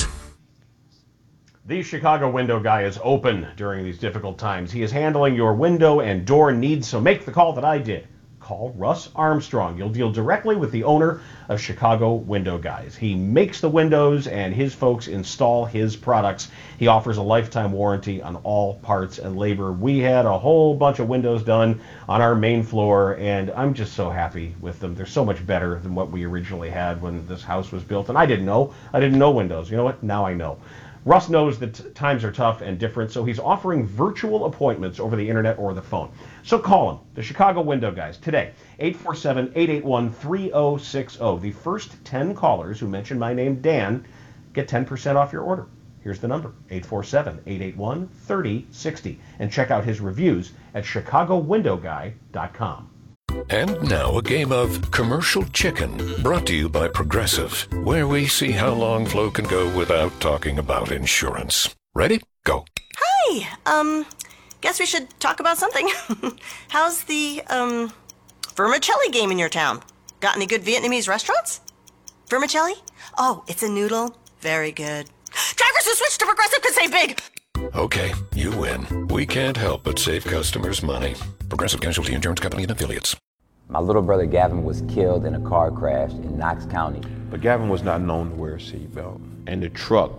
The Chicago Window Guy is open during these difficult times. He is handling your window and door needs, so make the call that I did. Call Russ Armstrong. You'll deal directly with the owner of Chicago Window Guys. He makes the windows and his folks install his products. He offers a lifetime warranty on all parts and labor. We had a whole bunch of windows done on our main floor, and I'm just so happy with them. They're so much better than what we originally had when this house was built, and I didn't know. I didn't know windows. You know what? Now I know. Russ knows that t- times are tough and different, so he's offering virtual appointments over the internet or the phone. So call him, the Chicago Window Guys, today, eight four seven, eight eight one, three oh six oh. The first ten callers who mention my name, Dan, get ten percent off your order. Here's the number, eight four seven, eight eight one, three oh six oh. And check out his reviews at chicago window guy dot com. And now a game of Commercial Chicken, brought to you by Progressive, where we see how long Flo can go without talking about insurance. Ready? Go. Hi! Um, guess we should talk about something. How's the, um, vermicelli game in your town? Got any good Vietnamese restaurants? Vermicelli? Oh, it's a noodle. Very good. Drivers who switch to Progressive could save big! Okay, you win. We can't help but save customers money. Progressive Casualty Insurance Company and Affiliates. My little brother Gavin was killed in a car crash in Knox County. But Gavin was not known to wear a seatbelt. And the truck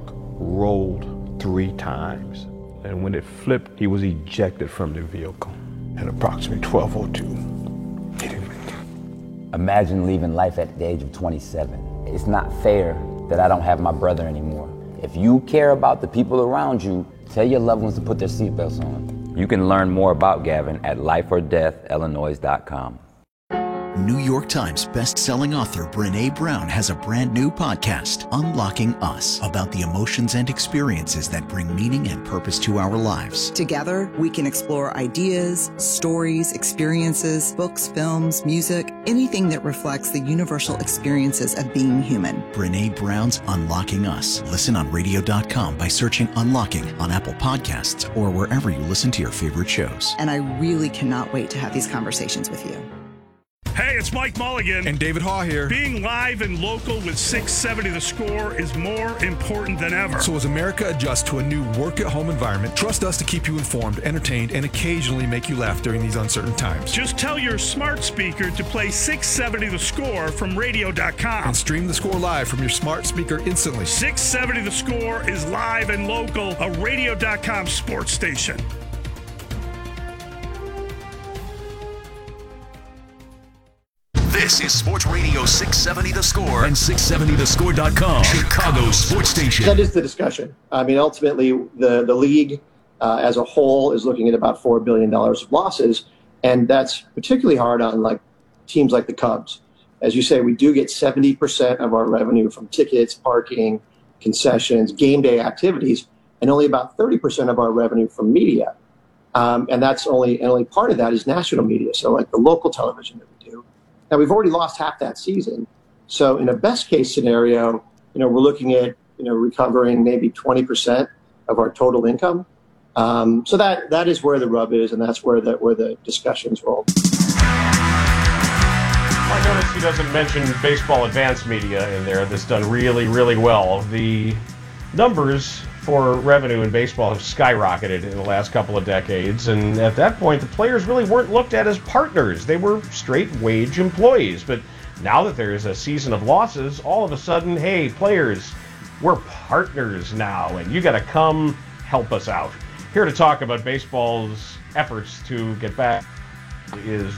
rolled three times. And when it flipped, he was ejected from the vehicle at approximately twelve oh two. He didn't make it. Imagine leaving life at the age of twenty-seven. It's not fair that I don't have my brother anymore. If you care about the people around you, tell your loved ones to put their seatbelts on. You can learn more about Gavin at life or death illinois dot com. New York Times best-selling author Brené Brown has a brand new podcast, Unlocking Us, about the emotions and experiences that bring meaning and purpose to our lives. Together, we can explore ideas, stories, experiences, books, films, music, anything that reflects the universal experiences of being human. Brené Brown's Unlocking Us. Listen on radio dot com by searching Unlocking on Apple Podcasts or wherever you listen to your favorite shows. And I really cannot wait to have these conversations with you. Hey, it's Mike Mulligan. And David Haw here. Being live and local with six seventy The Score is more important than ever. So as America adjusts to a new work-at-home environment, trust us to keep you informed, entertained, and occasionally make you laugh during these uncertain times. Just tell your smart speaker to play six seventy The Score from radio dot com. And stream The Score live from your smart speaker instantly. six seventy The Score is live and local, a radio dot com sports station. This is Sports Radio six seventy The Score and six seventy the score dot com, Chicago's sports station. That is the discussion. I mean, ultimately, the, the league uh, as a whole is looking at about four billion dollars of losses, and that's particularly hard on like teams like the Cubs. As you say, we do get seventy percent of our revenue from tickets, parking, concessions, game day activities, and only about thirty percent of our revenue from media. Um, and that's only, and only part of that is national media, so like the local television that we do. Now, we've already lost half that season. So in a best case scenario, you know, we're looking at, you know, recovering maybe twenty percent of our total income. Um, so that that is where the rub is, and that's where the, where the discussions roll. I notice he doesn't mention baseball advanced media in there. That's done really, really well. The numbers for revenue in baseball have skyrocketed in the last couple of decades, and at that point, the players really weren't looked at as partners. They were straight wage employees. But now that there's a season of losses, all of a sudden, hey, players, we're partners now, and you got to come help us out. Here to talk about baseball's efforts to get back is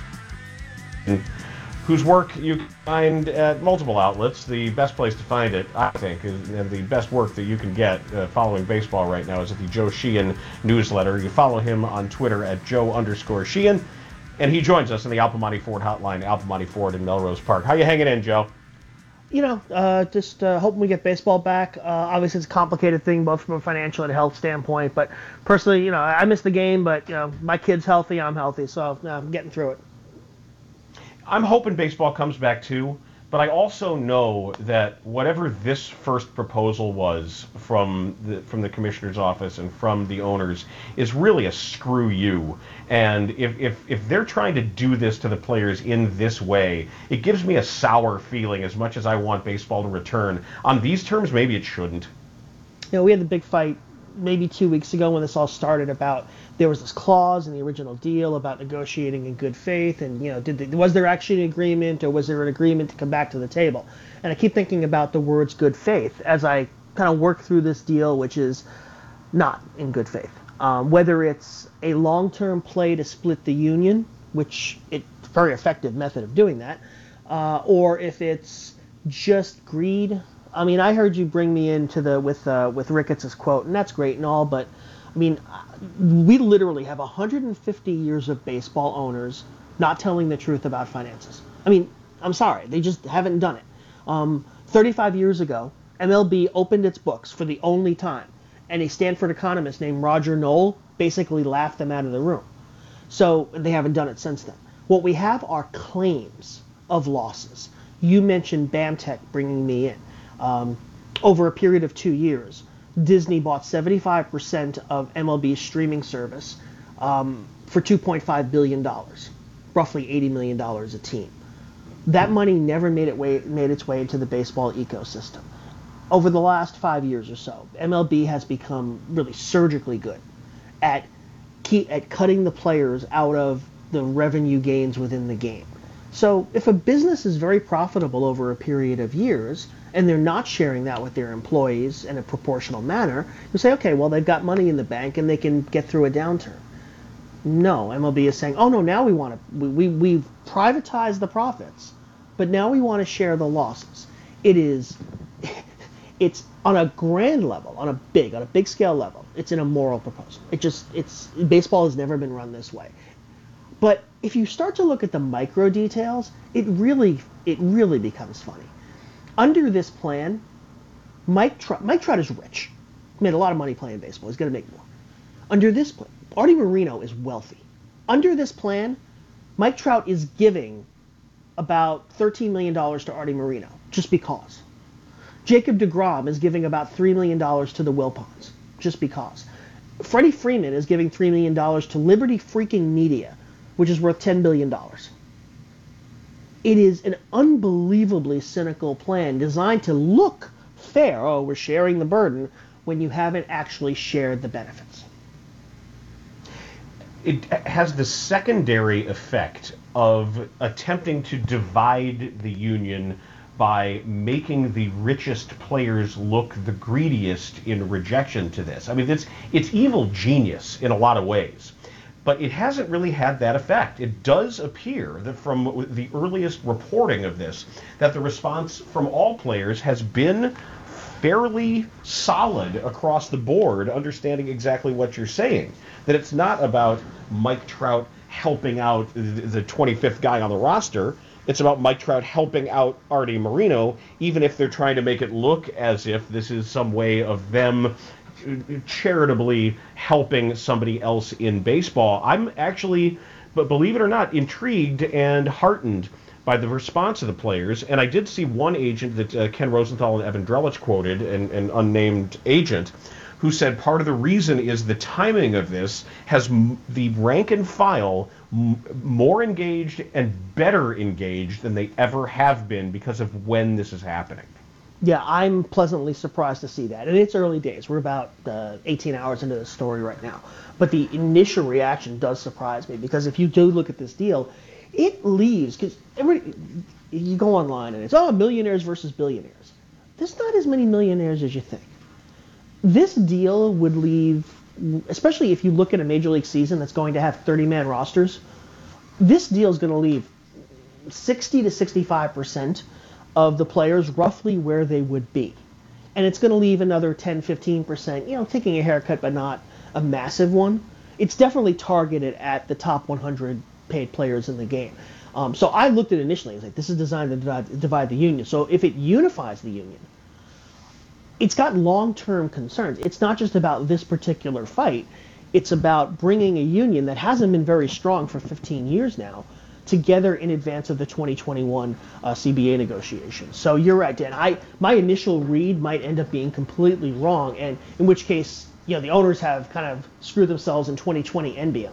whose work you can find at multiple outlets. The best place to find it, I think, is, and the best work that you can get uh, following baseball right now is at the Joe Sheehan newsletter. You follow him on Twitter at Joe underscore Sheehan, and he joins us in the Al Piemonte Ford hotline, Al Piemonte Ford in Melrose Park. How you hanging in, Joe? you know, uh, just uh, hoping we get baseball back. Uh, obviously, it's a complicated thing, both from a financial and a health standpoint. But personally, you know, I miss the game, but you know, my kid's healthy, I'm healthy, so uh, I'm getting through it. I'm hoping baseball comes back too, but I also know that whatever this first proposal was from the from the commissioner's office and from the owners is really a screw you. And if, if, if they're trying to do this to the players in this way, it gives me a sour feeling. As much as I want baseball to return, on these terms, maybe it shouldn't. You know, we had the big fight maybe two weeks ago when this all started about there was this clause in the original deal about negotiating in good faith, and you know, did the, was there actually an agreement, or was there an agreement to come back to the table? And I keep thinking about the words good faith as I kind of work through this deal, which is not in good faith. Um, whether it's a long-term play to split the union, which it's a very effective method of doing that, uh, or if it's just greed. I mean, I heard you bring me into the with uh, with Ricketts' quote, and that's great and all, but I mean, we literally have one hundred fifty years of baseball owners not telling the truth about finances. I mean, I'm sorry, they just haven't done it. Um, thirty-five years ago, M L B opened its books for the only time, and a Stanford economist named Roger Knoll basically laughed them out of the room. So they haven't done it since then. What we have are claims of losses. You mentioned BAMTech bringing me in. Um, over a period of two years, Disney bought seventy-five percent of M L B's streaming service um, for two point five billion dollars, roughly eighty million dollars a team. That money never made it way, made its way into the baseball ecosystem. Over the last five years or so, M L B has become really surgically good at keep, at cutting the players out of the revenue gains within the game. So if a business is very profitable over a period of years, and they're not sharing that with their employees in a proportional manner, you say, okay, well, they've got money in the bank and they can get through a downturn. No, M L B is saying, oh, no, now we want to, we, we, we've privatized the profits, but now we want to share the losses. It is, it's on a grand level, on a big, on a big scale level, it's an immoral proposal. It just, it's, baseball has never been run this way. But if you start to look at the micro details, it really, it really becomes funny. Under this plan, Mike Trout, Mike Trout is rich. He made a lot of money playing baseball. He's going to make more. Under this plan, Artie Moreno is wealthy. Under this plan, Mike Trout is giving about thirteen million dollars to Artie Moreno, just because. Jacob deGrom is giving about three million dollars to the Wilpons, just because. Freddie Freeman is giving three million dollars to Liberty freaking Media, which is worth ten billion dollars. It is an unbelievably cynical plan designed to look fair. Oh, we're sharing the burden, when you haven't actually shared the benefits. It has the secondary effect of attempting to divide the union by making the richest players look the greediest in rejection to this. I mean, it's, it's evil genius in a lot of ways. But it hasn't really had that effect. It does appear that from the earliest reporting of this, that the response from all players has been fairly solid across the board, understanding exactly what you're saying. That it's not about Mike Trout helping out the twenty-fifth guy on the roster. It's about Mike Trout helping out Artie Moreno, even if they're trying to make it look as if this is some way of them charitably helping somebody else in baseball. I'm actually, but believe it or not, intrigued and heartened by the response of the players. And I did see one agent that uh, Ken Rosenthal and Evan Drellich quoted, an, an unnamed agent, who said part of the reason is the timing of this has m- the rank and file m- more engaged and better engaged than they ever have been because of when this is happening. Yeah, I'm pleasantly surprised to see that. And it's early days. We're about uh, eighteen hours into the story right now. But the initial reaction does surprise me, because if you do look at this deal, it leaves, because you go online and it's, oh, millionaires versus billionaires. There's not as many millionaires as you think. This deal would leave, especially if you look at a Major League season that's going to have thirty-man rosters, this deal is going to leave sixty to sixty-five percent of the players roughly where they would be. And it's going to leave another ten, fifteen percent, you know, taking a haircut, but not a massive one. It's definitely targeted at the top one hundred paid players in the game. Um, so I looked at it initially, it's like, this is designed to divide, divide the union. So if it unifies the union, it's got long-term concerns. It's not just about this particular fight. It's about bringing a union that hasn't been very strong for fifteen years now together in advance of the twenty twenty-one uh, C B A negotiations. So you're right, Dan. I my initial read might end up being completely wrong, and in which case, you know, the owners have kind of screwed themselves in twenty twenty and beyond.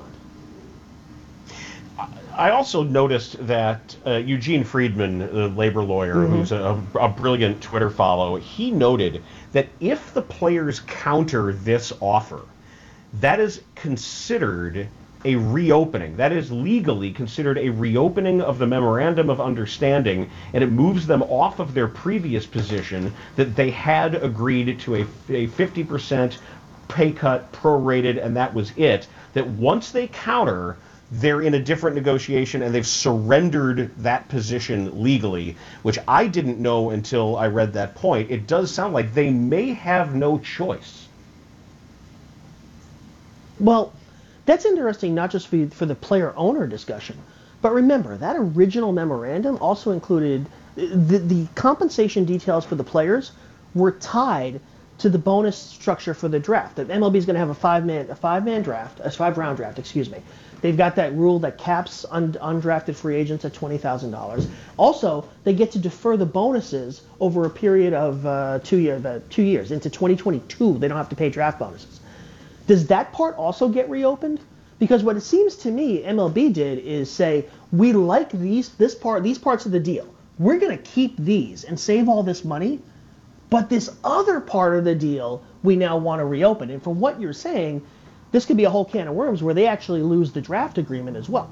I also noticed that uh, Eugene Friedman, the labor lawyer, mm-hmm. who's a, a brilliant Twitter follow, he noted that if the players counter this offer, that is considered a reopening. That is legally considered a reopening of the Memorandum of Understanding, and it moves them off of their previous position that they had agreed to a, a fifty percent pay cut, prorated, and that was it. That once they counter, they're in a different negotiation and they've surrendered that position legally, which I didn't know until I read that point. It does sound like they may have no choice. Well, that's interesting, not just for, for the player-owner discussion, but remember, that original memorandum also included the, the compensation details for the players were tied to the bonus structure for the draft. The M L B is going to have a five-man a five-man draft, a five-round draft, excuse me. They've got that rule that caps un- undrafted free agents at twenty thousand dollars. Also, they get to defer the bonuses over a period of uh, two, year, uh, two years. Into twenty twenty-two, they don't have to pay draft bonuses. Does that part also get reopened? Because what it seems to me M L B did is say, we like these this part, these parts of the deal. We're going to keep these and save all this money, but this other part of the deal we now want to reopen. And from what you're saying, this could be a whole can of worms where they actually lose the draft agreement as well.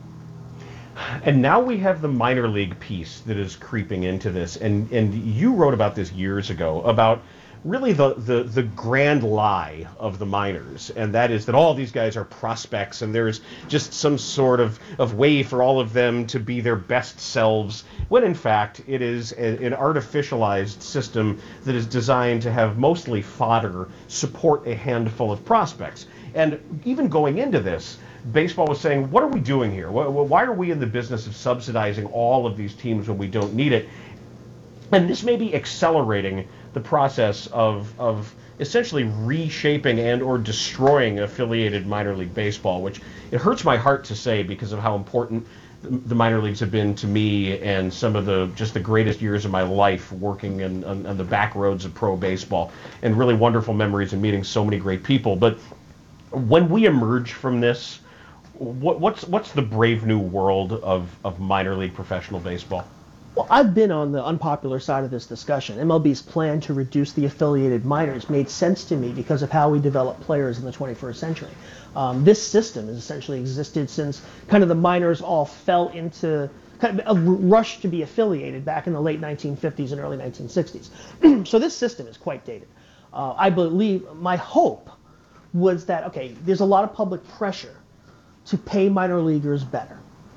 And now we have the minor league piece that is creeping into this. And, and you wrote about this years ago, about really the, the, the grand lie of the minors, and that is that all these guys are prospects and there's just some sort of, of way for all of them to be their best selves, when in fact it is a, an artificialized system that is designed to have mostly fodder support a handful of prospects. And even going into this, baseball was saying, what are we doing here? Why are we in the business of subsidizing all of these teams when we don't need it? And this may be accelerating the process of of essentially reshaping and or destroying affiliated minor league baseball, which it hurts my heart to say because of how important the minor leagues have been to me and some of the just the greatest years of my life working in, on, on the back roads of pro baseball, and really wonderful memories and meeting so many great people. But when we emerge from this, what, what's what's the brave new world of, of minor league professional baseball? Well, I've been on the unpopular side of this discussion. M L B's plan to reduce the affiliated minors made sense to me because of how we develop players in the twenty-first century. Um, this system has essentially existed since kind of the minors all fell into kind of a rush to be affiliated back in the late nineteen fifties and early nineteen sixties. So this system is quite dated. Uh, I believe, my hope was that, okay, there's a lot of public pressure to pay minor leaguers better.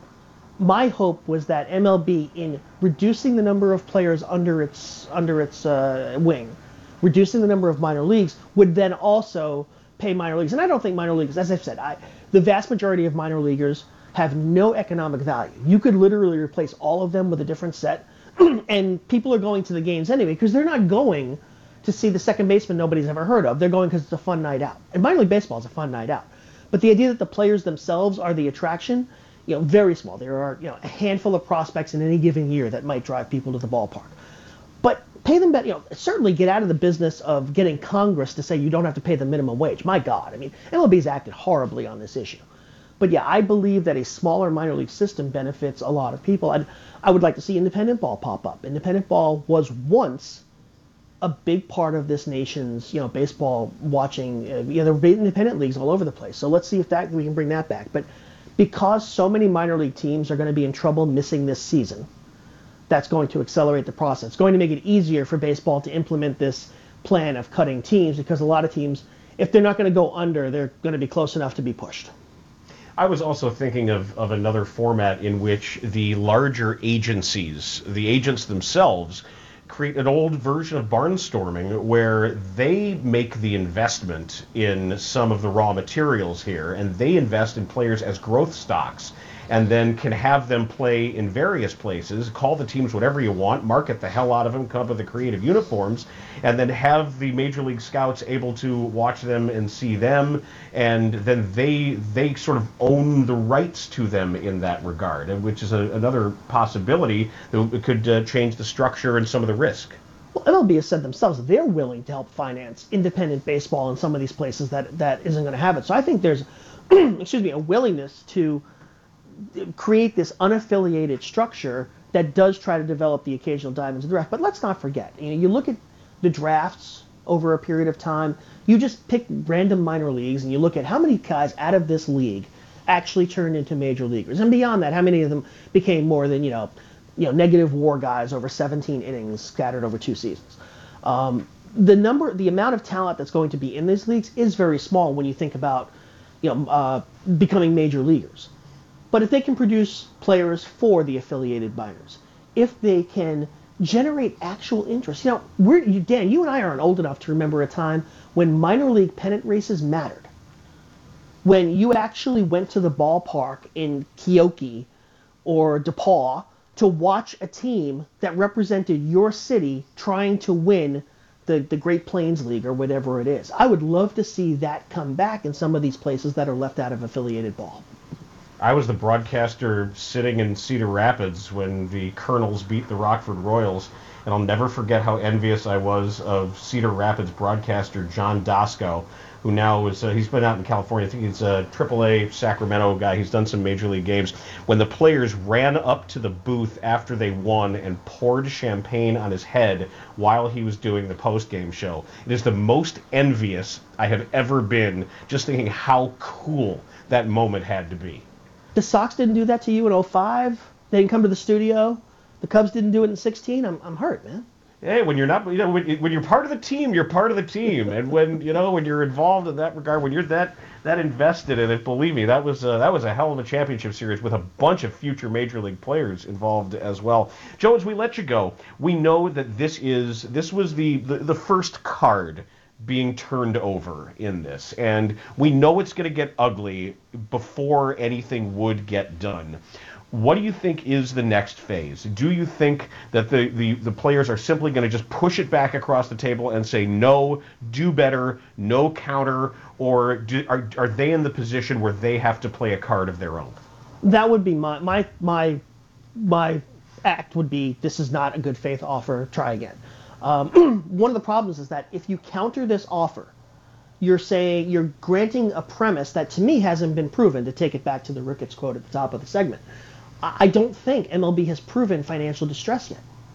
My hope was that M L B, in reducing the number of players under its under its uh, wing, reducing the number of minor leagues, would then also pay minor leagues. And I don't think minor leagues, as I've said, I, the vast majority of minor leaguers have no economic value. You could literally replace all of them with a different set, and people are going to the games anyway because they're not going to see the second baseman nobody's ever heard of. They're going because it's a fun night out. And minor league baseball is a fun night out. But the idea that the players themselves are the attraction, you know, very small. There are, you know, a handful of prospects in any given year that might drive people to the ballpark. But pay them better, you know, certainly get out of the business of getting Congress to say you don't have to pay the minimum wage. My God, I mean, M L B's acted horribly on this issue. But yeah, I believe that a smaller minor league system benefits a lot of people. I'd, I would like to see independent ball pop up. Independent ball was once a big part of this nation's, you know, baseball watching. Uh, you know, there were independent leagues all over the place. So let's see if that we can bring that back. But because so many minor league teams are going to be in trouble missing this season, that's going to accelerate the process. It's going to make it easier for baseball to implement this plan of cutting teams, because a lot of teams, if they're not going to go under, they're going to be close enough to be pushed. I was also thinking of, of another format in which the larger agencies, the agents themselves, create an old version of barnstorming where they make the investment in some of the raw materials here, and they invest in players as growth stocks. and then can have them play in various places, call the teams whatever you want, market the hell out of them, come up with the creative uniforms, and then have the Major League scouts able to watch them and see them, and then they they sort of own the rights to them in that regard, which is a, another possibility that could uh, change the structure and some of the risk. Well, M L B has said themselves they're willing to help finance independent baseball in some of these places that, that isn't going to have it. So I think there's, excuse me, a willingness to create this unaffiliated structure that does try to develop the occasional diamonds of the rough. But let's not forget, you know, you look at the drafts over a period of time, you just pick random minor leagues and you look at how many guys out of this league actually turned into major leaguers. And beyond that, how many of them became more than, you know, you know, negative WAR guys over seventeen innings scattered over two seasons. Um, the number, the amount of talent that's going to be in these leagues is very small when you think about, you know, uh, becoming major leaguers. But if they can produce players for the affiliated minors, if they can generate actual interest, you know, we're, you, Dan, you and I aren't old enough to remember a time when minor league pennant races mattered. When you actually went to the ballpark in Keokee or DePaul to watch a team that represented your city trying to win the, the Great Plains League or whatever it is. I would love to see that come back in some of these places that are left out of affiliated ball. I was the broadcaster sitting in Cedar Rapids when the Colonels beat the Rockford Royals, and I'll never forget how envious I was of Cedar Rapids broadcaster John Dosco, who now is, uh, he's been out in California. I think he's a triple A Sacramento guy. He's done some major league games. When the players ran up to the booth after they won and poured champagne on his head while he was doing the post-game show, it is the most envious I have ever been, just thinking how cool that moment had to be. The Sox didn't do that to you in oh five. They didn't come to the studio. The Cubs didn't do it in sixteen. I'm I'm hurt, man. Hey, when you're not, you know, when, when you're part of the team, you're part of the team, and when you know when you're involved in that regard, when you're that that invested in it, believe me, that was uh, that was a hell of a championship series with a bunch of future major league players involved as well. Joe, as we let you go, we know that this is this was the the, the first card being turned over in this, and we know it's going to get ugly before anything would get done. What do you think is the next phase? Do you think that the, the, the players are simply going to just push it back across the table and say, no, do better, no counter, or do, are, are they in the position where they have to play a card of their own? That would be my, my, my, my act would be, this is not a good faith offer, try again. Um, one of the problems is that if you counter this offer, you're saying, you're granting a premise that to me hasn't been proven, to take it back to the Ricketts quote at the top of the segment. I don't think M L B has proven financial distress yet.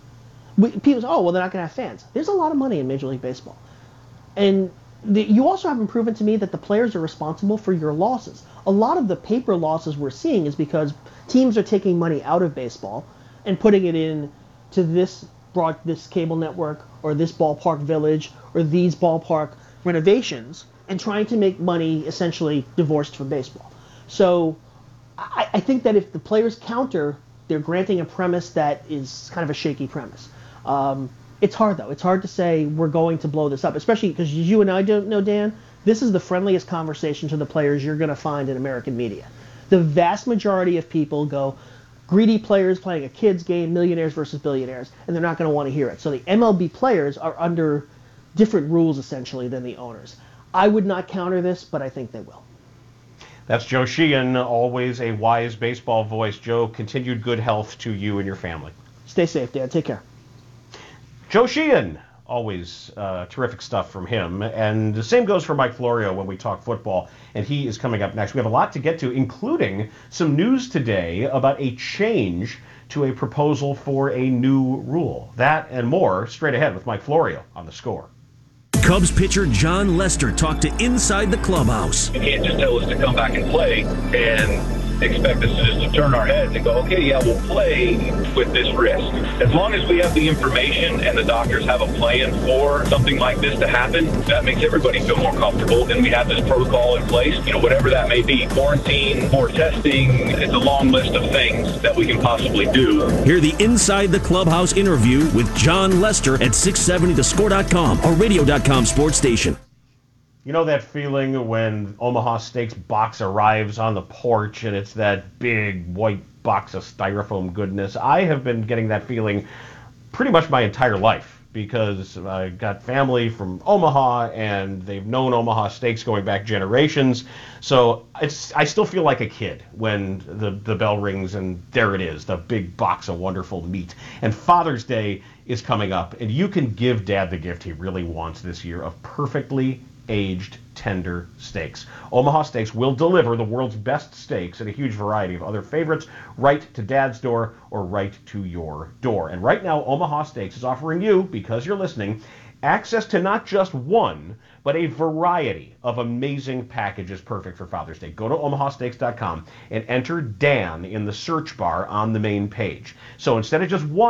We, people say, oh, well, they're not going to have fans. There's a lot of money in Major League Baseball. And the, you also haven't proven to me that the players are responsible for your losses. A lot of the paper losses we're seeing is because teams are taking money out of baseball and putting it in to this broad, this cable network or this ballpark village or these ballpark renovations and trying to make money essentially divorced from baseball. So I, I think that if the players counter, they're granting a premise that is kind of a shaky premise. Um, it's hard, though. It's hard to say we're going to blow this up, especially because you and I don't know, Dan, this is the friendliest conversation to the players you're going to find in American media. The vast majority of people go, greedy players playing a kid's game, millionaires versus billionaires, and they're not going to want to hear it. So the M L B players are under different rules, essentially, than the owners. I would not counter this, but I think they will. That's Joe Sheehan, always a wise baseball voice. Joe, continued good health to you and your family. Stay safe, Dan. Take care. Joe Sheehan, always uh, terrific stuff from him. And the same goes for Mike Florio when we talk football, and he is coming up next. We have a lot to get to, including some news today about a change to a proposal for a new rule. That and more straight ahead with Mike Florio on The Score. Cubs pitcher Jon Lester talked to Inside the Clubhouse. You can't just tell us to come back and play and expect us to just to turn our heads and go, okay, yeah, we'll play with this risk. As long as we have the information and the doctors have a plan for something like this to happen, that makes everybody feel more comfortable. And we have this protocol in place, you know, whatever that may be, quarantine, more testing. It's a long list of things that we can possibly do. Hear the Inside the Clubhouse interview with Jon Lester at six seventy the score dot com or radio dot com sports station. You know that feeling when Omaha Steaks box arrives on the porch and it's that big white box of styrofoam goodness? I have been getting that feeling pretty much my entire life because I got family from Omaha and they've known Omaha Steaks going back generations. So it's I still feel like a kid when the, the bell rings and there it is, the big box of wonderful meat. And Father's Day is coming up, and you can give Dad the gift he really wants this year of perfectly aged, tender steaks. Omaha Steaks will deliver the world's best steaks and a huge variety of other favorites right to Dad's door or right to your door. And right now, Omaha Steaks is offering you, because you're listening, access to not just one, but a variety of amazing packages perfect for Father's Day. Go to omaha steaks dot com and enter Dan in the search bar on the main page. So instead of just one